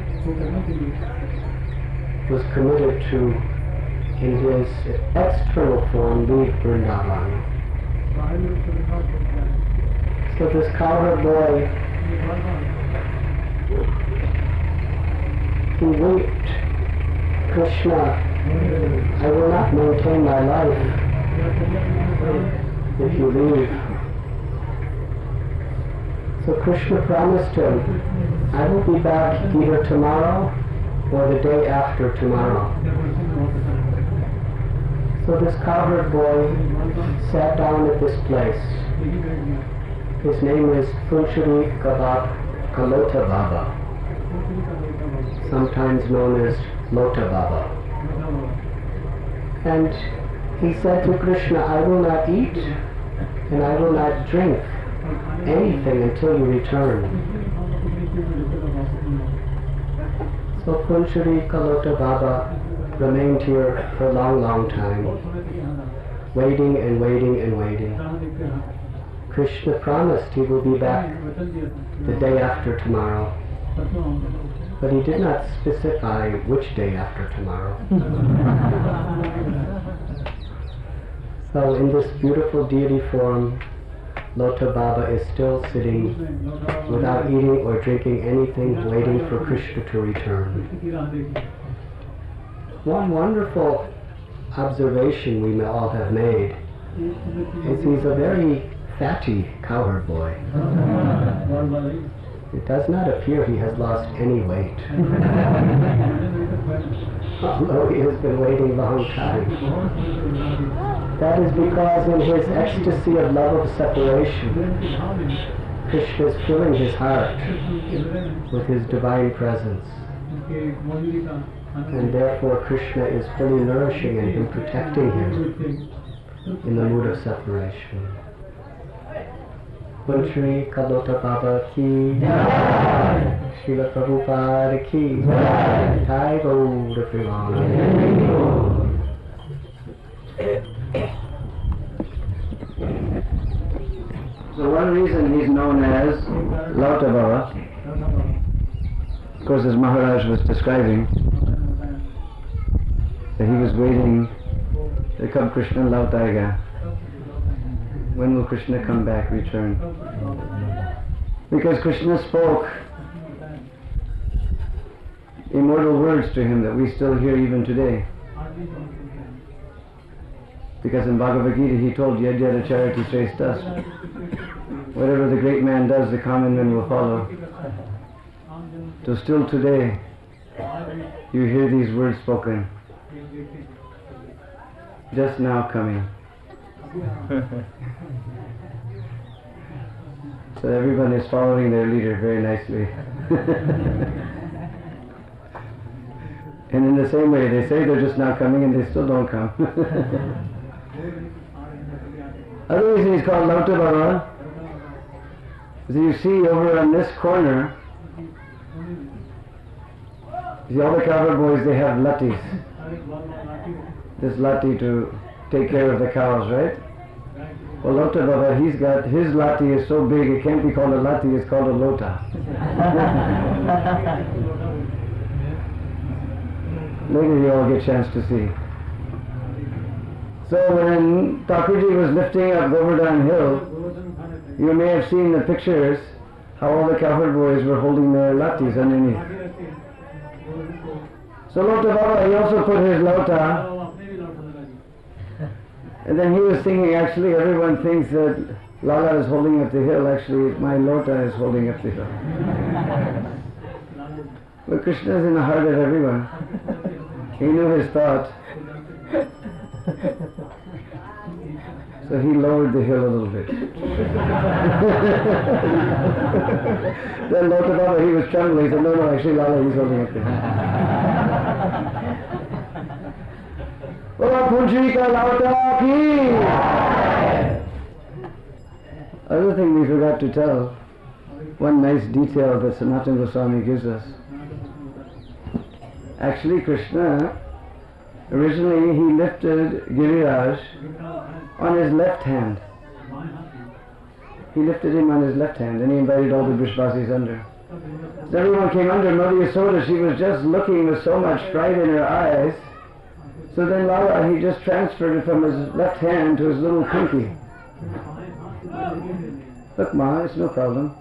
was committed to, in his external form, leave Vrindavan. So this cowherd boy, he wept, Krishna, I will not maintain my life if you leave. So Krishna promised him, I will be back either tomorrow or the day after tomorrow. So this cowherd boy sat down at this place. His name is Phunchari Kalota Baba, sometimes known as Lota Baba. And he said to Krishna, I will not eat and I will not drink anything until you return. So Phunchari Kalota Baba remained here for a long, long time, waiting and waiting and waiting. Krishna promised he will be back the day after tomorrow, but he did not specify which day after tomorrow. So in this beautiful deity form, Lota Baba is still sitting without eating or drinking anything, waiting for Krishna to return. One wonderful observation we may all have made is he's a very fatty cowherd boy. It does not appear he has lost any weight, although he has been waiting a long time. That is because in his ecstasy of love of separation, Krishna is filling his heart with his divine presence. And therefore Krishna is fully nourishing and him, protecting him in the mood of separation. Phunchari Kalota Baba ki Jai, Srila Prabhupada ki Jai, Jai Gaura Premanande. So one reason he's known as Lota Baba, of course, as Maharaj was describing, that he was waiting to come Krishna Lautaiga. When will Krishna come back, return? Because Krishna spoke immortal words to him that we still hear even today. Because in Bhagavad Gita he told Yad Yad Acharati Srestas, whatever the great man does, the common man will follow. So still today, you hear these words spoken. Just now coming. So everyone is following their leader very nicely. And in the same way, they say they're just now coming and they still don't come. Other reason he's called Lota Baba is you see over on this corner, see all the cowherd boys, they have lattis. This latti to take care of the cows, right? Well, Lota Baba, he's got, his lati is so big it can't be called a lati, it's called a lota. Later you all get a chance to see. So when Thakurji was lifting up Govardhan Hill, you may have seen the pictures how all the cowherd boys were holding their latis underneath. So Lota Baba, he also put his lota. And then he was thinking, actually everyone thinks that Lala is holding up the hill, actually my lota is holding up the hill. But Krishna is in the heart of everyone. He knew his thought. So he lowered the hill a little bit. Then Lota Baba, he was trembling, he said, no, no, actually Lala, he's holding up the hill. Phunchari Kalota ki. Other thing we forgot to tell, one nice detail that Sanatana Goswami gives us. Actually Krishna, originally he lifted Giriraj on his left hand. He lifted him on his left hand and he invited all the Vrishvasis under. So everyone came under. Mother Yasoda, she was just looking with so much fright in her eyes. So then Lala, he just transferred it from his left hand to his little pinky. Look, Ma, it's no problem.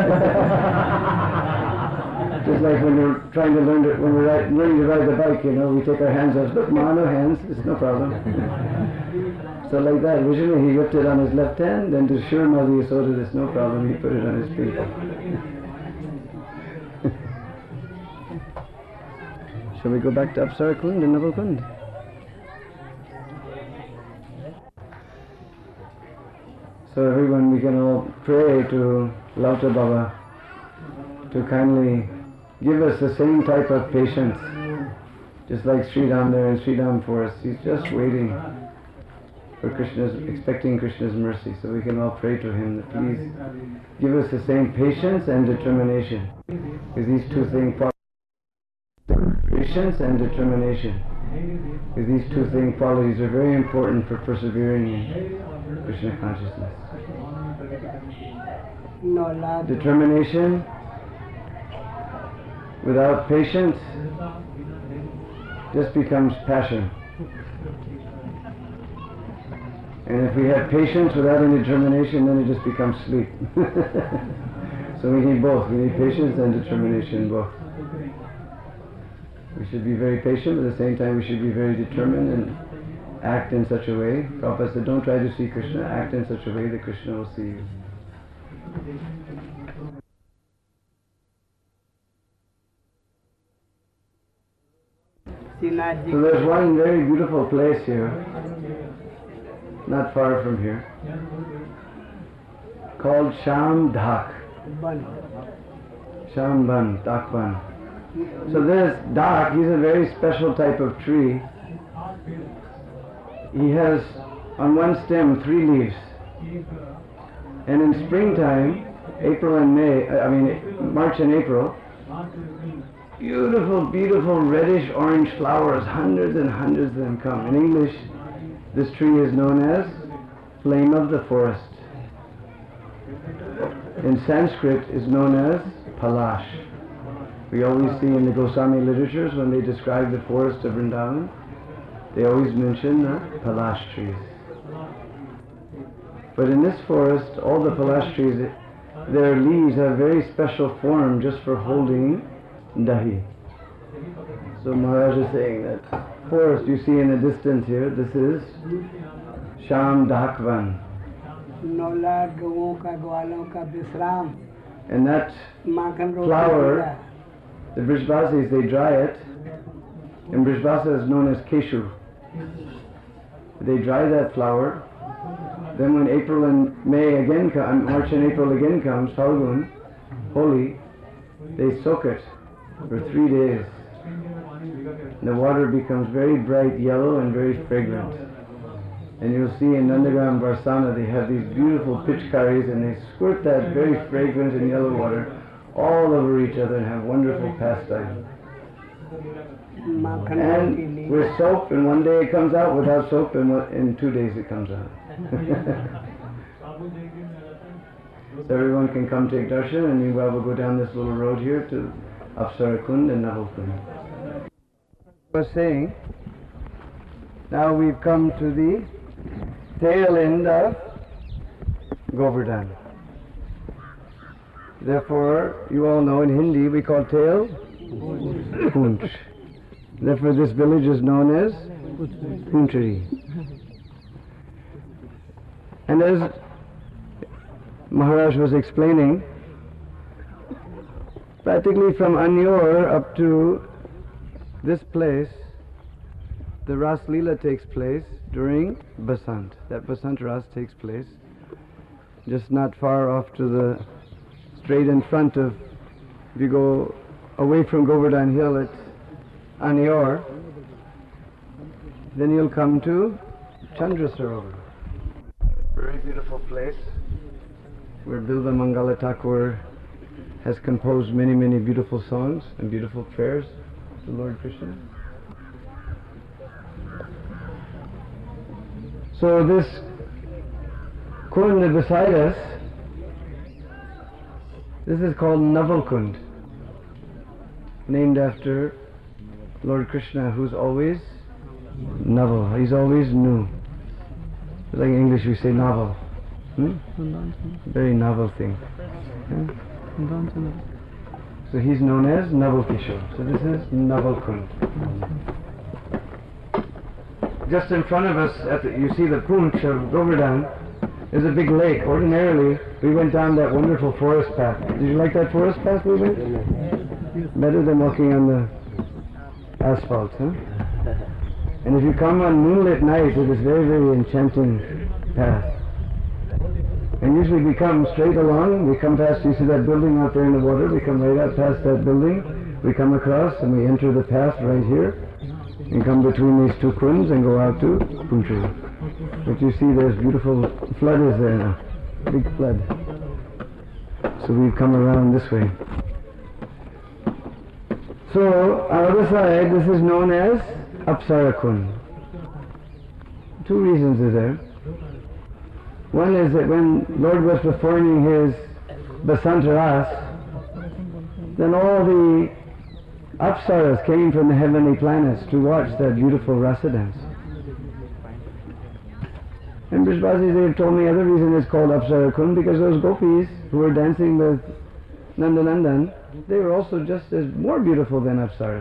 Just like when we're trying to learn to, when we're ride, learning to ride the bike, you know, we take our hands off. Look, Ma, no hands, it's no problem. So like that, originally he whipped it on his left hand, then to assure Mother Yasoda it's no problem, he put it on his feet. Shall we go back to Apsara Kund and Naval Kund? So everyone, we can all pray to Lauta Baba to kindly give us the same type of patience, just like Sridham there in Sridham Forest. He's just waiting for Krishna's, expecting Krishna's mercy. So we can all pray to him that please give us the same patience and determination. Because these two things, patience and determination, because these two thing qualities are very important for persevering in Krishna consciousness. Determination without patience just becomes passion. And if we have patience without any determination, then it just becomes sleep. So we need both. We need patience and determination both. We should be very patient, but at the same time we should be very determined and act in such a way. Prabhupada said, don't try to see Krishna, act in such a way that Krishna will see you. So there's one very beautiful place here, not far from here, called Sham Dhak. Sham Ban, Dak Ban. So this Dak, he's a very special type of tree. He has on one stem three leaves. And in springtime, April and May, I mean March and April, beautiful, beautiful reddish orange flowers, hundreds and hundreds of them come. In English, this tree is known as flame of the forest. In Sanskrit, is known as Palash. We always see in the Goswami literatures, when they describe the forest of Vrindavan, they always mention the Palash trees. But in this forest, all the Palash trees, their leaves have very special form just for holding dahi. So Maharaj is saying that forest you see in the distance here, this is Sham Dhakvan. And that flower, the Brijvasis, they dry it, and Brijvasa is known as Keshu. They dry that flower, then when April and May again come, March and April again comes, Falgun, Holi, they soak it for three days. The water becomes very bright yellow and very fragrant. And you'll see in Nandagram Varsana they have these beautiful pitchkaris, and they squirt that very fragrant and yellow water all over each other and have wonderful pastime. And with soap, and one day it comes out, without soap, and in two days it comes out. So everyone can come take darshan, and meanwhile we'll go down this little road here to Apsara Kund and Naval Kund. I was saying, now we've come to the tail end of Govardhan. Therefore, you all know in Hindi we call tail Poonch. Therefore this village is known as Poonchari. And as Maharaj was explaining, practically from Anyor up to this place, the Ras Leela takes place during Basant. That Basant Ras takes place just not far off to the straight in front of, if you go away from Govardhan Hill at Anyor, then you'll come to Chandra Sarovar. Very beautiful place where Bilva Mangala Thakur has composed many, many beautiful songs and beautiful prayers to Lord Krishna. So this Kund beside us, this is called Naval Kund, named after Lord Krishna, who's always novel. He's always new. Like in English we say novel. Hmm? Very novel thing. Yeah? So he's known as Naval Kishore. So this is Naval Kund. Just in front of us, at the, you see the Poonch of Govardhan. There's a big lake. Ordinarily, we went down that wonderful forest path. Did you like that forest path we went? Better than walking on the asphalt, huh? And if you come on moonlit night, it is very, very enchanting path. And usually we come straight along, we come past, you see that building out there in the water, we come right out past that building, we come across and we enter the path right here, and come between these two kunds and go out to Punchuru. But you see there's beautiful flood is there now, big flood. So we've come around this way. So on the other side, this is known as Apsara Kund. Two reasons are there. One is that when Lord was performing his Basanta Ras, then all the Apsaras came from the heavenly planets to watch that beautiful rasa dance. And Brishbasis, they have told me other reason it's called Apsara Kund, because those gopis who were dancing with Nandanandan, they were also just as more beautiful than Apsaras.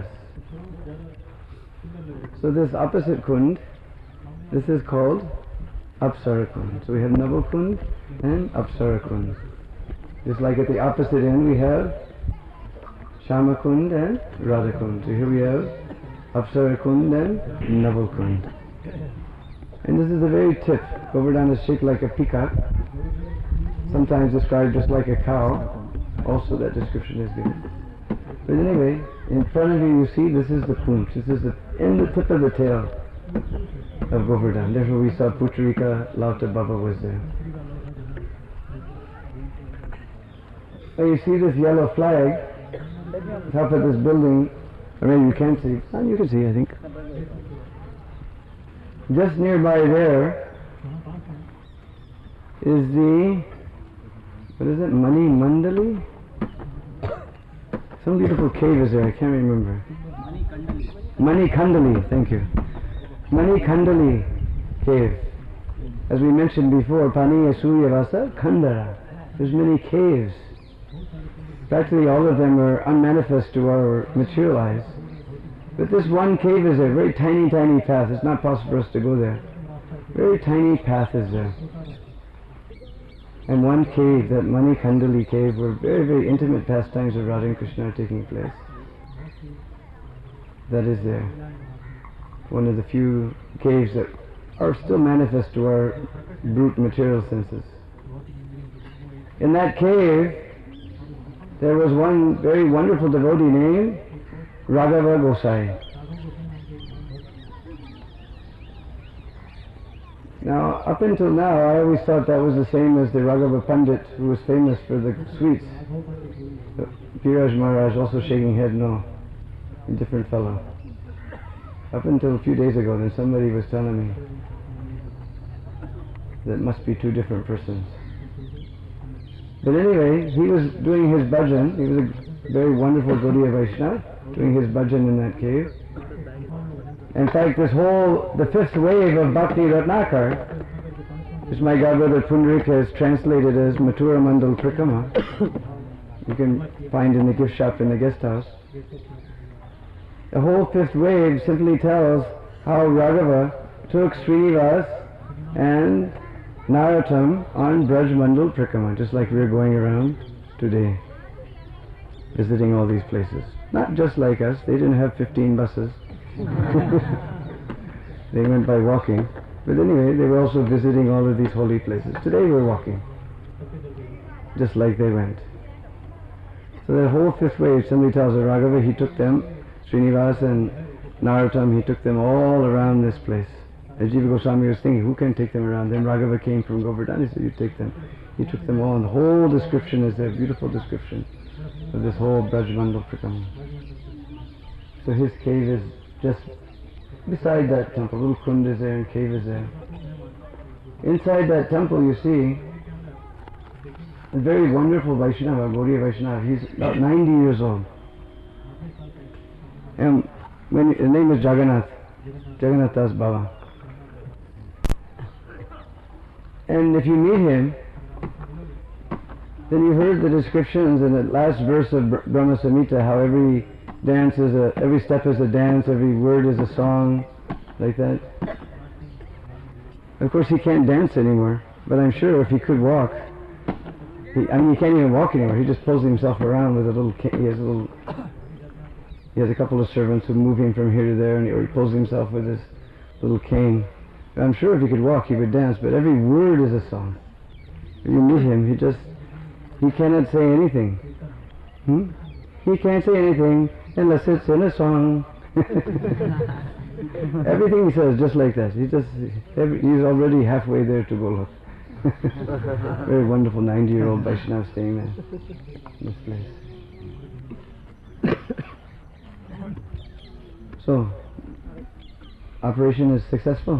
So this opposite Kund, this is called Apsara Kund. So we have Naval Kund and Apsara Kund. Just like at the opposite end we have Shama Kund and Radha Kund. So here we have Apsara Kund and Naval Kund. And this is the very tip. Govardhan is shaped like a peacock, sometimes described just like a cow. Also that description is given. But anyway, in front of you you see this is the Poonch. This is the end, the tip of the tail of Govardhan. Therefore we saw Putarika Lauta Baba was there. Now you see this yellow flag top of this building, or maybe you can't see. Oh, you can see, I think. Just nearby there is the, what is it, Mani Mandali? Some beautiful cave is there, I can't remember. Mani Kandali, thank you. Mani Kandali cave. As we mentioned before, Pani Surya Vasa Kandara. There's many caves. Practically all of them are unmanifest to our material eyes. But this one cave is a very tiny, tiny path. It's not possible for us to go there. Very tiny path is there. And one cave, that Mani Kandali cave, where very, very intimate pastimes of Radha and Krishna are taking place. That is there. One of the few caves that are still manifest to our brute material senses. In that cave, there was one very wonderful devotee named Raghava Gosai. Now, up until now, I always thought that was the same as the Raghava Pandit, who was famous for the sweets. Piraj Maharaj also shaking head, no, a different fellow. Up until a few days ago, then somebody was telling me that it must be two different persons. But anyway, he was doing his bhajan. He was a very wonderful Gaudiya Vaishnava, doing his bhajan in that cave. In fact, this whole, the fifth wave of Bhakti Ratnakar, which my godbrother Pundarik has translated as Mathura Mandal Prikrama, you can find in the gift shop in the guest house. The whole fifth wave simply tells how Raghava took Srinivas and Narottam on Braj Mandal Prikrama, just like we're going around today, visiting all these places. Not just like us, they didn't have fifteen buses. They went by walking. But anyway, they were also visiting all of these holy places. Today we're walking, just like they went. So that whole fifth wave, somebody tells us, Raghava, he took them, Srinivas and Narottam, he took them all around this place. As Jiva Goswami was thinking, who can take them around? Then Raghava came from Govardhan, he said, you take them. He took them all, and the whole description is there, beautiful description of this whole Braj Mandal Prikrama. So his cave is just beside that temple. Little kund is there and cave is there. Inside that temple you see a very wonderful Vaishnava, Gaudiya Vaishnava. He's about ninety years old. And when, his name is Jagannath, Jagannath Das Baba. And if you meet him, Then you heard the descriptions in the last verse of Br- Brahma Samhita, how every dance is a, every step is a dance, every word is a song, like that. Of course he can't dance anymore, but I'm sure if he could walk, he, I mean he can't even walk anymore, he just pulls himself around with a little, ca- he has a little, he has a couple of servants who move him from here to there, and he, or he pulls himself with his little cane. I'm sure if he could walk he would dance, but every word is a song. If you meet him, he just, he cannot say anything. Hmm? He can't say anything unless it's in a song. Everything he says just like that. He just, every, he's already halfway there to Golok. Very wonderful ninety-year-old Vaishnava staying there in this place. So, operation is successful.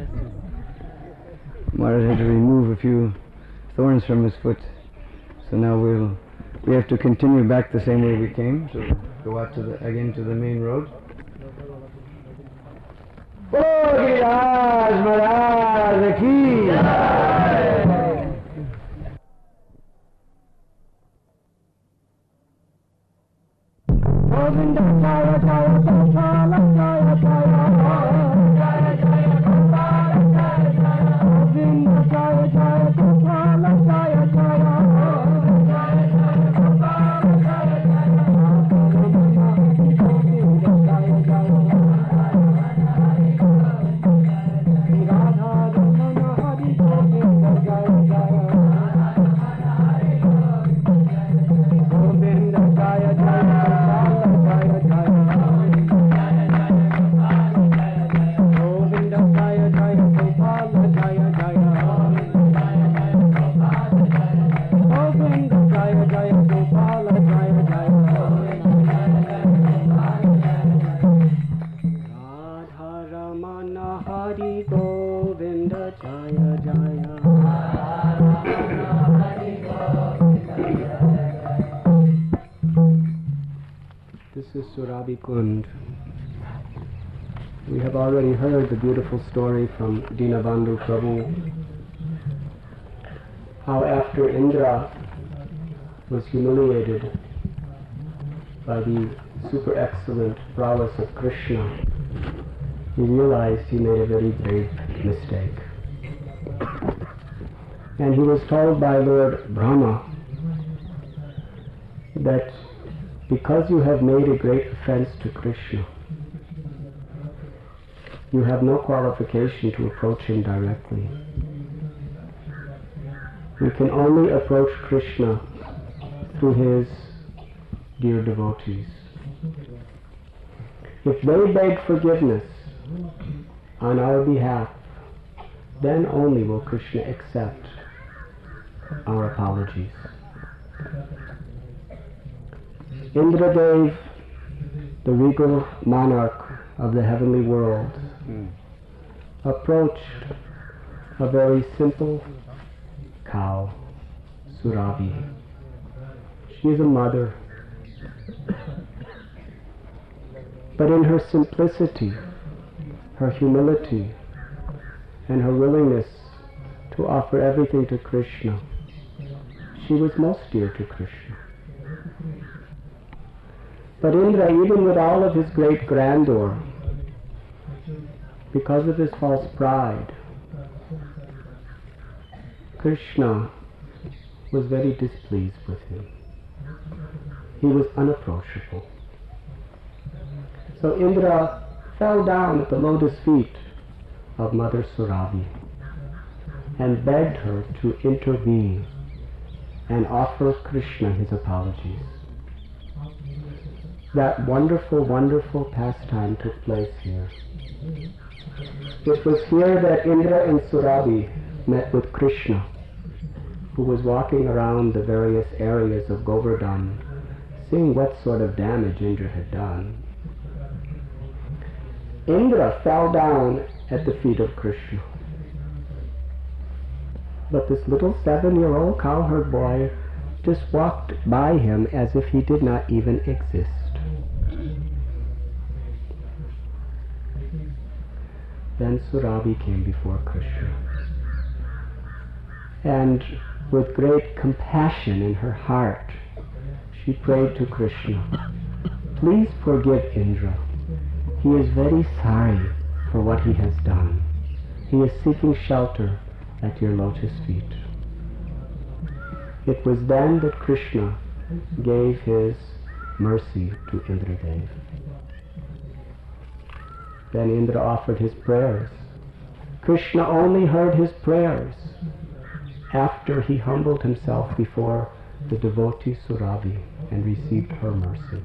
Maharaj had to remove a few thorns from his foot. So now we'll we have to continue back the same way we came. So go out to the again to the main road. Oh, Giriraj Maharaj ki jai! Govinda Jaya Jaya Gopala Jaya Jaya Jaya Jaya Gopala Jaya Jaya Govinda Jaya Jaya Gopala Jaya Jaya Jaya Jaya Gopala Jaya Jaya Govinda Jaya Jaya Radha Ramana Hari Govinda Jaya Jaya Govinda Jaya Jaya This is Surabhi Kund. We have already heard the beautiful story from Dinabandhu Prabhu, how after Indra was humiliated by the super excellent prowess of Krishna, he realized he made a very grave mistake. And he was told by Lord Brahma that because you have made a great offense to Krishna, you have no qualification to approach him directly. We can only approach Krishna through his dear devotees. If they beg forgiveness on our behalf, then only will Krishna accept our apologies. Indradev, the regal monarch of the heavenly world, mm. approached a very simple cow, Surabhi. She is a mother. But in her simplicity, her humility, and her willingness to offer everything to Krishna, she was most dear to Krishna. But Indra, even with all of his great grandeur, because of his false pride, Krishna was very displeased with him. He was unapproachable. So Indra fell down at the lotus feet of Mother Surabhi and begged her to intervene and offer Krishna his apologies. That wonderful, wonderful pastime took place here. It was here that Indra and Surabhi met with Krishna, who was walking around the various areas of Govardhan, seeing what sort of damage Indra had done. Indra fell down at the feet of Krishna. But this little seven-year-old cowherd boy just walked by him as if he did not even exist. Then Surabhi came before Krishna. And with great compassion in her heart, she prayed to Krishna, "Please forgive Indra. He is very sorry for what he has done. He is seeking shelter at your lotus feet." It was then that Krishna gave his mercy to Indradev. Then Indra offered his prayers. Krishna only heard his prayers after he humbled himself before the devotee Surabhi and received her mercy.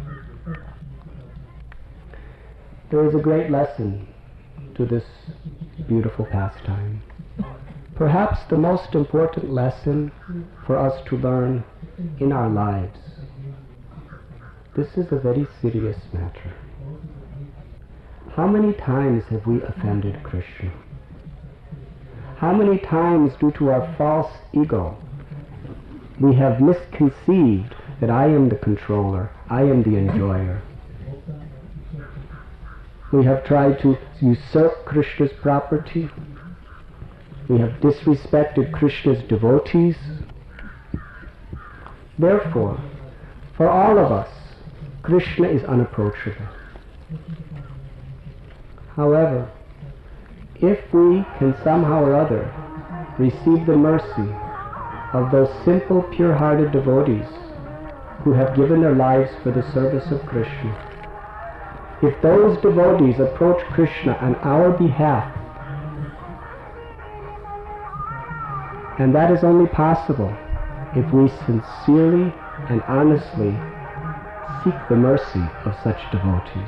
There is a great lesson to this beautiful pastime. Perhaps the most important lesson for us to learn in our lives. This is a very serious matter. How many times have we offended Krishna? How many times, due to our false ego, we have misconceived that I am the controller, I am the enjoyer. We have tried to usurp Krishna's property. We have disrespected Krishna's devotees. Therefore, for all of us, Krishna is unapproachable. However, if we can somehow or other receive the mercy of those simple, pure-hearted devotees who have given their lives for the service of Krishna, if those devotees approach Krishna on our behalf, and that is only possible if we sincerely and honestly seek the mercy of such devotees,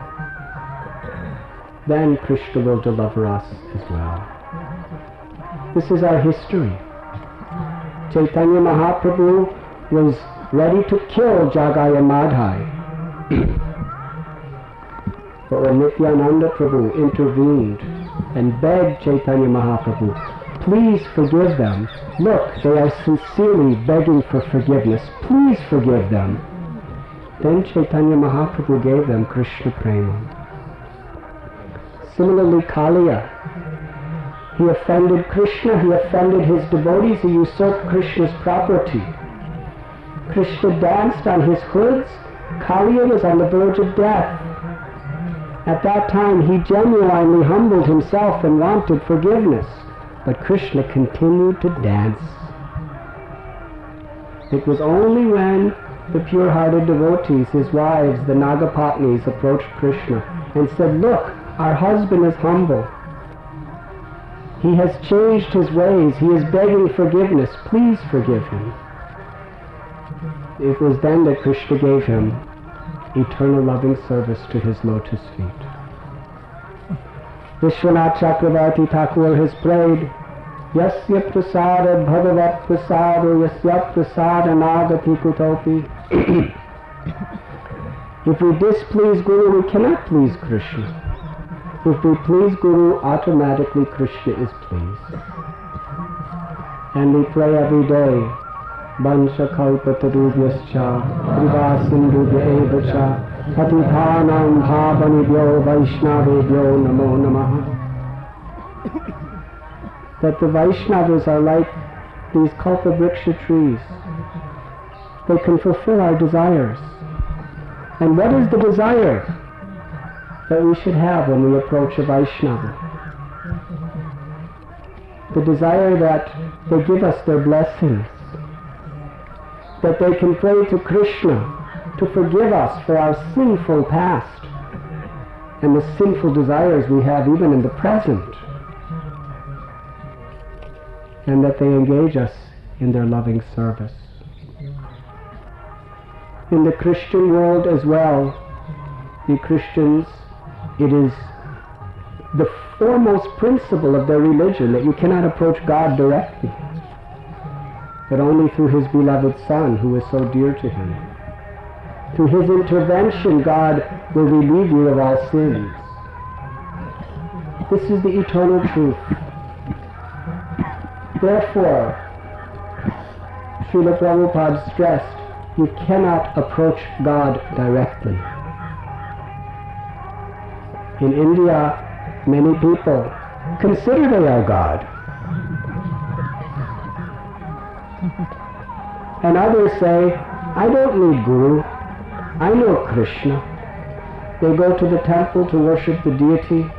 then Krishna will deliver us as well. This is our history. Chaitanya Mahaprabhu was ready to kill Jagai and Madhai. But when Nityananda Prabhu intervened and begged Chaitanya Mahaprabhu, "Please forgive them. Look, they are sincerely begging for forgiveness. Please forgive them." Then Chaitanya Mahaprabhu gave them Krishna Prema. Similarly, Kaliya, he offended Krishna, he offended his devotees, he usurped Krishna's property. Krishna danced on his hoods. Kaliya was on the verge of death. At that time, he genuinely humbled himself and wanted forgiveness. But Krishna continued to dance. It was only when the pure-hearted devotees, his wives, the Nagapatnis, approached Krishna and said, "Look, our husband is humble. He has changed his ways. He is begging forgiveness. Please forgive him." It was then that Krishna gave him eternal loving service to his lotus feet. Vishwanath Chakravarti Thakur has prayed, "Yasya prasada bhagavat prasado yasya prasada nagati kutopi." If we displease Guru, we cannot please Krishna. If we please Guru, automatically Krishna is pleased. And we pray every day, Vansha kalpatarubhyascha krivasindhubhya evacha patithanam bhavanibhyo vaishnavebhyo namo namaha. That the Vaishnavas are like these kalpavriksha trees. They can fulfill our desires. And what is the desire that we should have when we approach a Vaishnava? The desire that they give us their blessings, that they can pray to Krishna to forgive us for our sinful past and the sinful desires we have even in the present, and that they engage us in their loving service. In the Christian world as well, the Christians, it is the foremost principle of their religion that you cannot approach God directly, but only through His beloved Son, who is so dear to Him. Through His intervention, God will relieve you of all sins. This is the eternal truth. Therefore, Srila Prabhupada stressed, you cannot approach God directly. In India, many people consider they are God. And others say, I don't need Guru. I know Krishna. They go to the temple to worship the deity.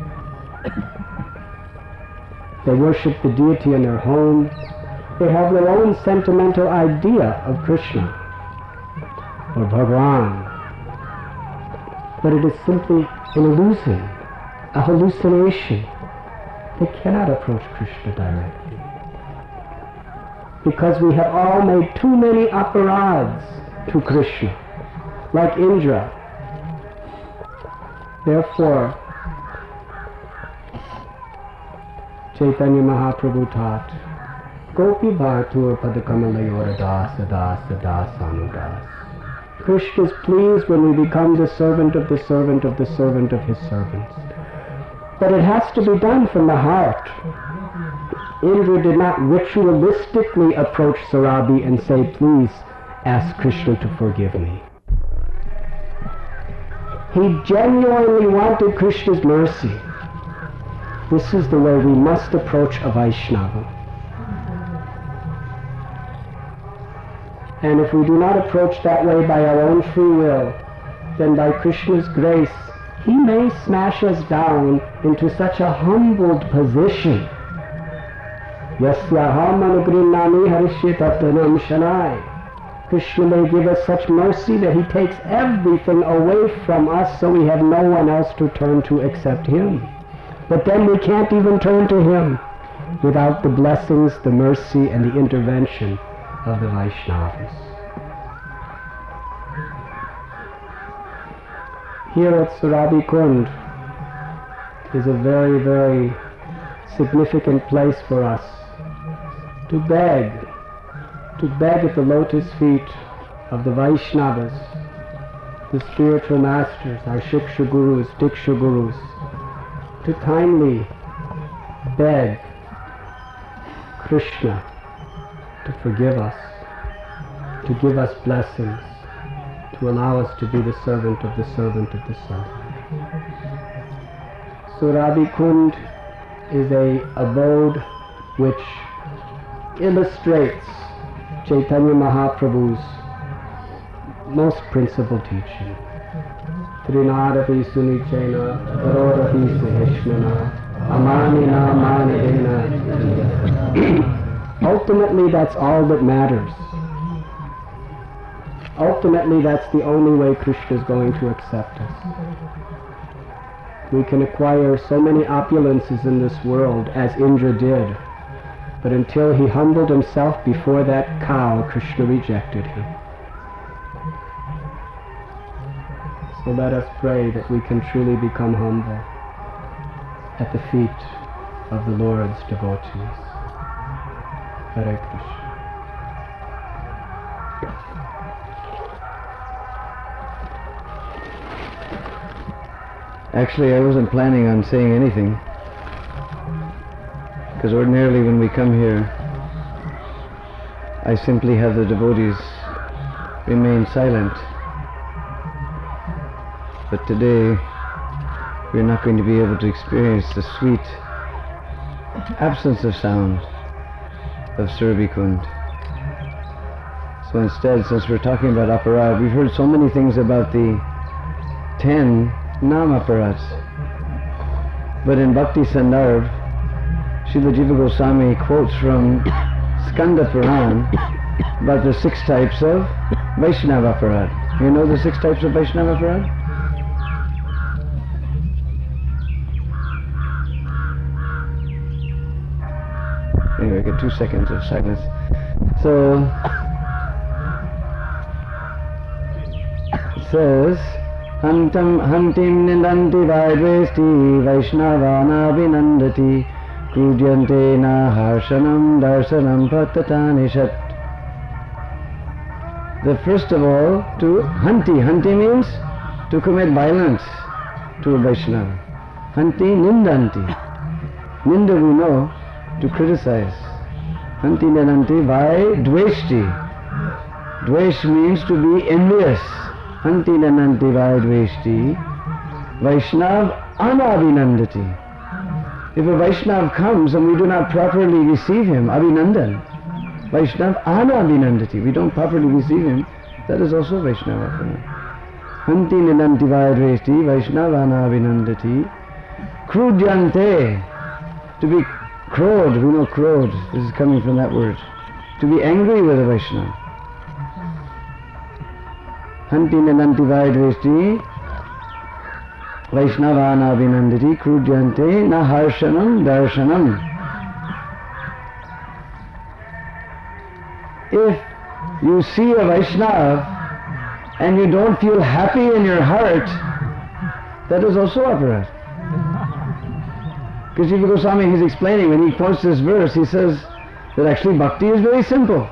They worship the deity in their home. They have their own sentimental idea of Krishna or Bhagavan. But it is simply an illusion, a hallucination. They cannot approach Krishna directly. Because we have all made too many aparads to Krishna, like Indra. Therefore, Chaitanya Mahaprabhu taught, Gopi Bhartur Padakamalayora Dasa Dasa Dasanudas. Krishna is pleased when we become the servant of the servant of the servant of his servants. But it has to be done from the heart. Indra did not ritualistically approach Surabhi and say, please ask Krishna to forgive me. He genuinely wanted Krishna's mercy. This is the way we must approach a Vaishnava. And if we do not approach that way by our own free will, then by Krishna's grace, he may smash us down into such a humbled position. Yasyaham anugrinami harishyatattanam shanai. Krishna may give us such mercy that he takes everything away from us so we have no one else to turn to except him. But then we can't even turn to him without the blessings, the mercy, and the intervention of the Vaishnavas. Here at Surabhi Kund is a very, very significant place for us to beg, to beg at the lotus feet of the Vaishnavas, the spiritual masters, our Shiksha Gurus, Diksha Gurus, to kindly beg Krishna to forgive us, to give us blessings, to allow us to be the servant of the servant of the servant. Surabhi Kund is a abode which illustrates Chaitanya Mahaprabhu's most principal teaching. Trinadapi sunichena, karodapi saheshnana, amanina manadena. Ultimately, that's all that matters. Ultimately, that's the only way Krishna is going to accept us. We can acquire so many opulences in this world, as Indra did, but until he humbled himself before that cow, Krishna rejected him. So let us pray that we can truly become humble at the feet of the Lord's devotees. Hare Krishna. Actually, I wasn't planning on saying anything, because ordinarily when we come here, I simply have the devotees remain silent. But today, we're not going to be able to experience the sweet absence of sound of Surabhi Kund. So instead, since we're talking about aparad, we've heard so many things about the ten Nam-aparats. But in Bhakti Sandarbh, Srila Jiva Goswami quotes from Skanda Puran about the six types of Vaishnava aparad. You know the six types of Vaishnava aparad? Anyway, get two seconds of silence. So, it says, Hantam hantim nidanti vaidvesti Vaishnavana vinandati Krudyante na harshanam darsanam patatanishat. The first of all, to hanti. Hanti means to commit violence to a Vaishnava. Hanti nindanti. Ninda we know, to criticize. Hanti nidanti vai dveshti. Dvesh means to be envious. Hanti nidanti vai dveshti. Vaishnav anavinandati. If a Vaishnav comes and we do not properly receive him, Abhinandan, Vaishnava anabhinandati. We don't properly receive him. That is also Vaishnava aparad. Hanti nidanti vaidvesti Vaishnava anabhinandati. Krudyante. To be crowed, we know crowed. This is coming from that word. To be angry with a Vaishnava. Hanti nidanti vaidvesti Vaishnava anabhinandati krudyante na harshanam darshanam. If you see a Vaishnava and you don't feel happy in your heart, that is also aparad. Because Jiva Goswami, he's explaining, when he quotes this verse, he says that actually bhakti is very simple.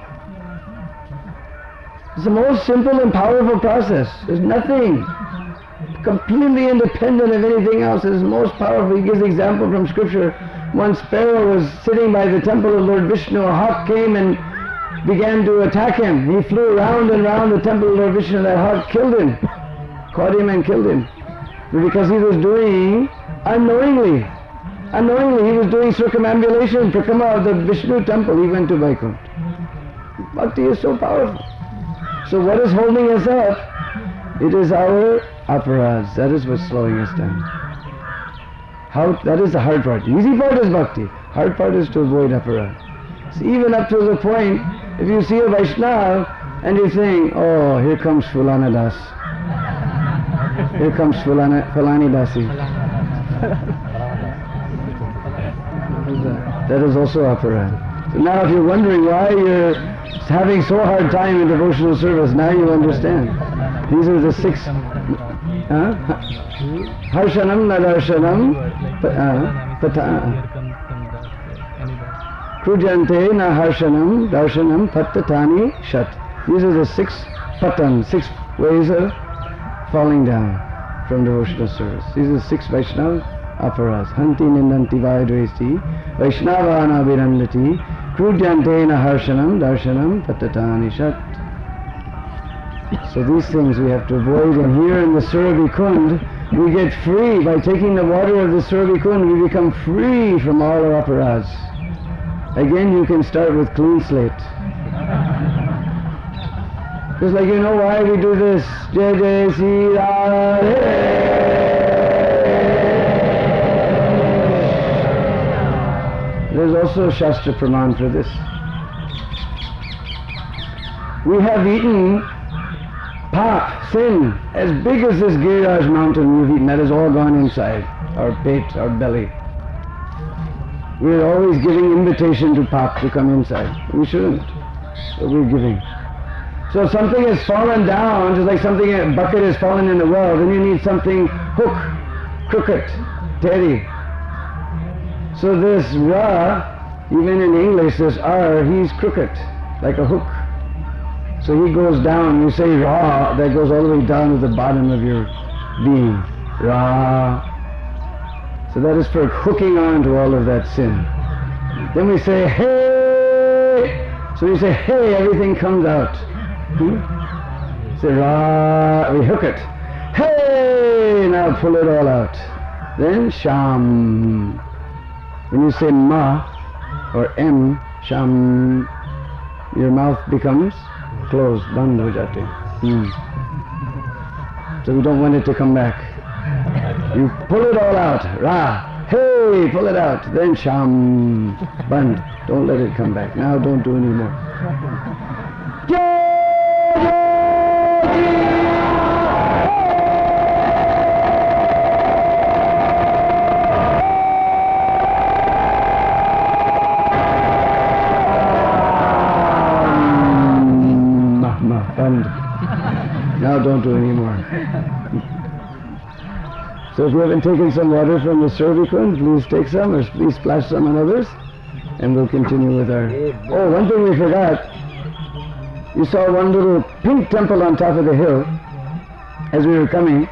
It's the most simple and powerful process. There's nothing completely independent of anything else. It is most powerful. He gives an example from scripture. One sparrow was sitting by the temple of Lord Vishnu. A hawk came and began to attack him. He flew round and round the temple of Lord Vishnu. That hawk killed him, caught him and killed him. But because he was doing unknowingly, unknowingly he was doing circumambulation, prakama of the Vishnu temple, he went to Vaikuntha. Bhakti is so powerful. So what is holding us up? It is our aparads. That is what's slowing us down. How, that is the hard part. The easy part is bhakti. Hard part is to avoid aparad. So even up to the point, if you see a Vaishnava and you think, oh, here comes Fulana Das. Here comes Fulana, Fulani Dasi. That is also aparad. So now if you're wondering why you're having so hard time in devotional service, now you understand. These are the six. Huh? Harshanam, nadarshanam, pata. Krujante, na harshanam, darshanam, pattatani, shat. These are the six patan, six ways of falling down from devotional service. These are the six Vaishnava aparas. Hanti nindanti vaidvesti, Vaishnava anabhinandati, Krujante, na harshanam, darshanam, pattatani, shat. So these things we have to avoid, and here in the Surabhi Kund, we get free. By taking the water of the Surabhi Kund, we become free from all our aparads. Again, you can start with clean slate. Just like you know why we do this. Jai Jai Sri Radhe. There's also Shastra Praman for this. We have eaten pap, sin, as big as this Giriraj mountain we've eaten. That has all gone inside our pate, our belly. We're always giving invitation to pap to come inside. We shouldn't, but we're giving. So if something has fallen down, just like something, a bucket has fallen in the well, then you need something hook, crooked, teri. So this Ra, even in English, this R, he's crooked, like a hook. So he goes down, you say Ra, that goes all the way down to the bottom of your being. Ra. So that is for hooking on to all of that sin. Then we say, hey! So you say, hey, everything comes out. Hmm? Say, Ra, we hook it. Hey! Now pull it all out. Then Sham. When you say Ma or M, Sham, your mouth becomes closed, band ho jate. Hmm. So we don't want it to come back. You pull it all out. Ra. Hey, pull it out. Then Sham. Band. Don't let it come back. Now don't do any more. Band. Now don't do any more. So if you haven't taken some water from the Surabhi Kund, please take some, or please splash some on others, and we'll continue with our... Oh, one thing we forgot. You saw one little pink temple on top of the hill as we were coming.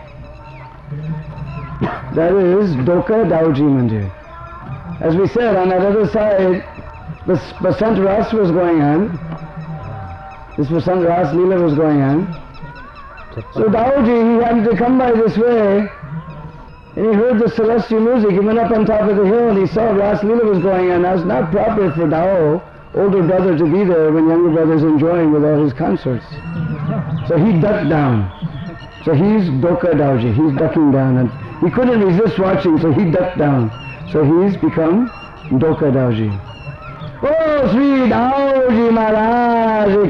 That is Doka Dauji Mandir. As we said, on that other side, the Basant Ras was going on. This Basant Ras Leela was going on. So Dauji, he happened to come by this way, and he heard the celestial music. He went up on top of the hill and he saw Ras Leela was going on. Now it's not proper for Dao older brother to be there when younger brother's enjoying with all his consorts. So he ducked down. So he's Doka Dauji, he's ducking down, and he couldn't resist watching, so he ducked down. So he's become Doka Dauji. Oh, Sri Dauji Maharaj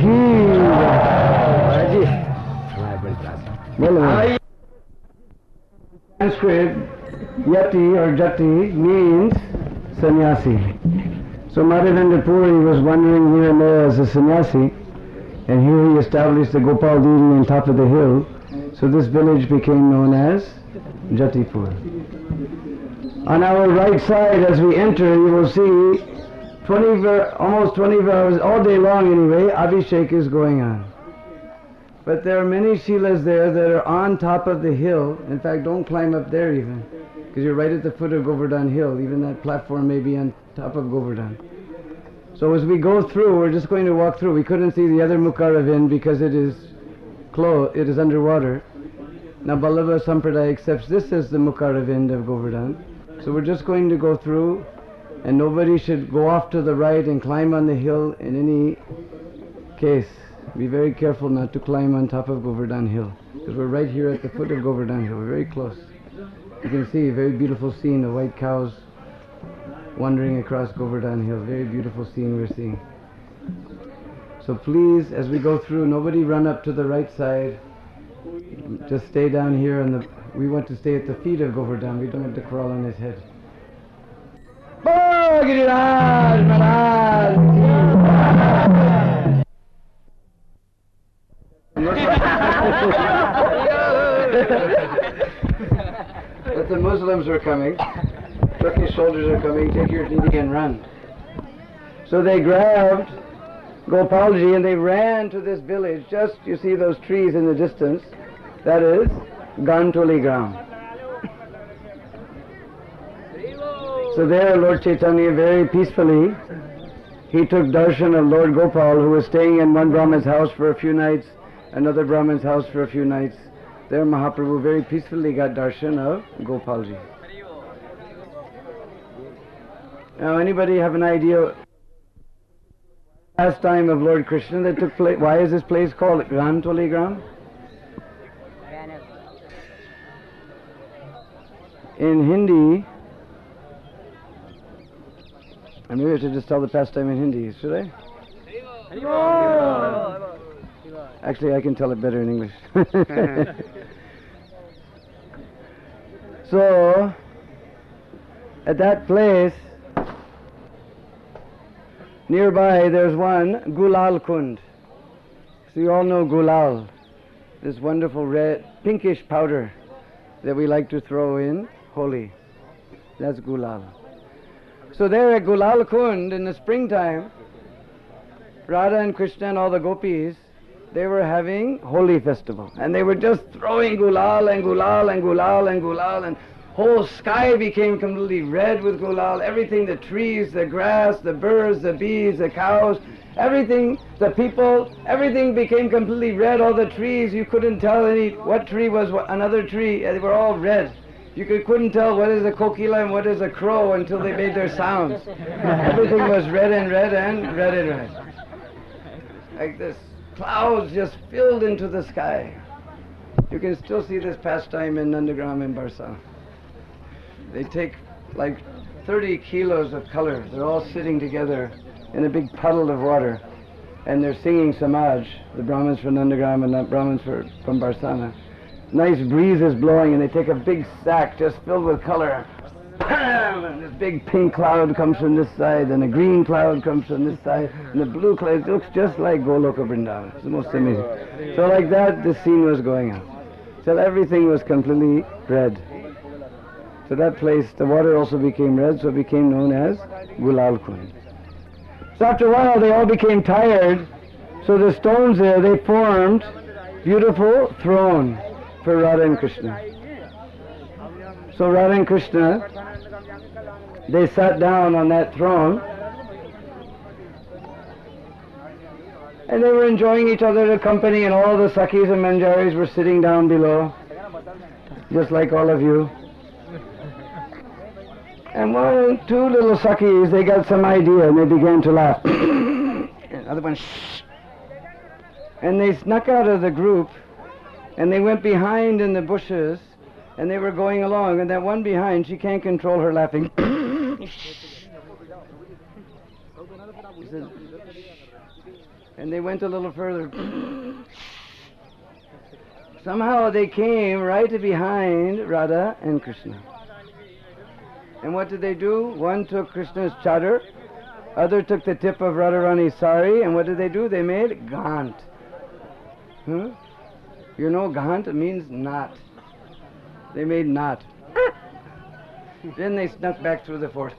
ki! Well, Sanskrit, Yati or Jati means sannyasi. So Madhavendra Puri was wandering here and there as a sannyasi, and here he established the Gopal deity on top of the hill. So this village became known as Jatipur. On our right side, as we enter, you will see twenty, almost twenty hours, all day long anyway, Abhishek is going on. But there are many Shilas there that are on top of the hill. In fact, don't climb up there even, because you're right at the foot of Govardhan Hill. Even that platform may be on top of Govardhan. So as we go through, we're just going to walk through. We couldn't see the other Mukharavind because it is closed, it is underwater. Now Vallabha Sampradaya accepts this as the Mukharavind of Govardhan. So we're just going to go through, and nobody should go off to the right and climb on the hill in any case. Be very careful not to climb on top of Govardhan Hill, because we're right here at the foot of Govardhan Hill. We're very close. You can see a very beautiful scene of white cows wandering across Govardhan Hill. Very beautiful scene we're seeing. So please, as we go through, nobody run up to the right side. Just stay down here, and the we want to stay at the feet of Govardhan. We don't have to crawl on his head. Oh, Giriraj Maharaj! But the Muslims are coming. Turkish soldiers are coming. Take your D D and run. So they grabbed Gopalji and they ran to this village. Just, you see those trees in the distance. That is Gantoli Gram. So there Lord Chaitanya very peacefully, he took darshan of Lord Gopal, who was staying in one Brahman's house for a few nights, another Brahman's house for a few nights. There Mahaprabhu very peacefully got darshan of Gopalji. Now anybody have an idea last time of Lord Krishna that took place? Why is this place called Gantoli Gram? In Hindi, and maybe I should just tell the pastime in Hindi, should I? Actually, I can tell it better in English. So, at that place, nearby there's one Gulal Kund. So you all know Gulal, this wonderful red, pinkish powder that we like to throw in Holi. That's Gulal. So there at Gulal Kund in the springtime, Radha and Krishna and all the gopis, they were having Holi festival. And they were just throwing Gulal and Gulal and Gulal and Gulal, and whole sky became completely red with Gulal. Everything, the trees, the grass, the birds, the bees, the cows, everything, the people, everything became completely red. All the trees, you couldn't tell any what tree was what, another tree. They were all red. You could, couldn't tell what is a kokila and what is a crow until they made their sounds. Everything was red and red and red and red. Like this, clouds just filled into the sky. You can still see this pastime in Nandagram and Barsa. They take like thirty kilos of color. They're all sitting together in a big puddle of water, and they're singing Samaj, the Brahmins from Nandagram and the Brahmins for, from Barsana. Nice breeze is blowing, and they take a big sack just filled with color. And this big pink cloud comes from this side, and a green cloud comes from this side, and the blue cloud, it looks just like Goloka Vrindavan. It's the most amazing. So like that, this scene was going on. So everything was completely red. So that place, the water also became red, so it became known as Gulal Kund. So after a while, they all became tired, so the stones there, they formed beautiful throne for Radha and Krishna. So Radha and Krishna, they sat down on that throne, and they were enjoying each other's company, and all the Sakhis and Manjaris were sitting down below, just like all of you. And one, two little Sakhis, they got some idea, and they began to laugh. Other one, shh. And they snuck out of the group, and they went behind in the bushes, and they were going along, and that one behind, she can't control her laughing. She says, and they went a little further. Somehow they came right behind Radha and Krishna. And what did they do? One took Krishna's chadar, other took the tip of Radharani's sari, and what did they do? They made gant. Huh? You know gant means knot. They made knot. Then they snuck back through the forest.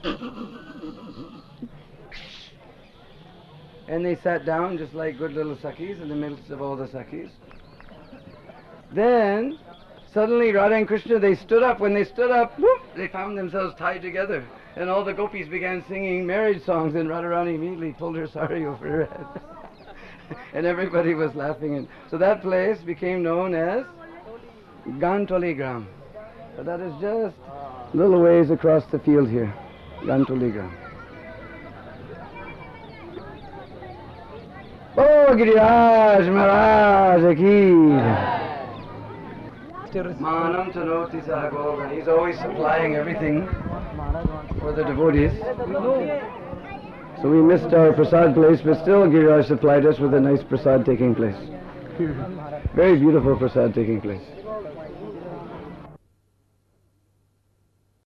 And they sat down just like good little Sakhis in the midst of all the Sakhis. Then, suddenly Radha and Krishna, they stood up. When they stood up, whoop, they found themselves tied together. And all the gopis began singing marriage songs, and Radharani immediately pulled her sari over her head. And everybody was laughing. And so that place became known as Gantoligram. So that is just a little ways across the field here, Gantoligram. Oh, Giriraj Maharaj ki. Manam Tanoti Sahagoga. He's always supplying everything for the devotees. So we missed our prasad place, but still Giriraj supplied us with a nice prasad taking place. Very beautiful prasad taking place.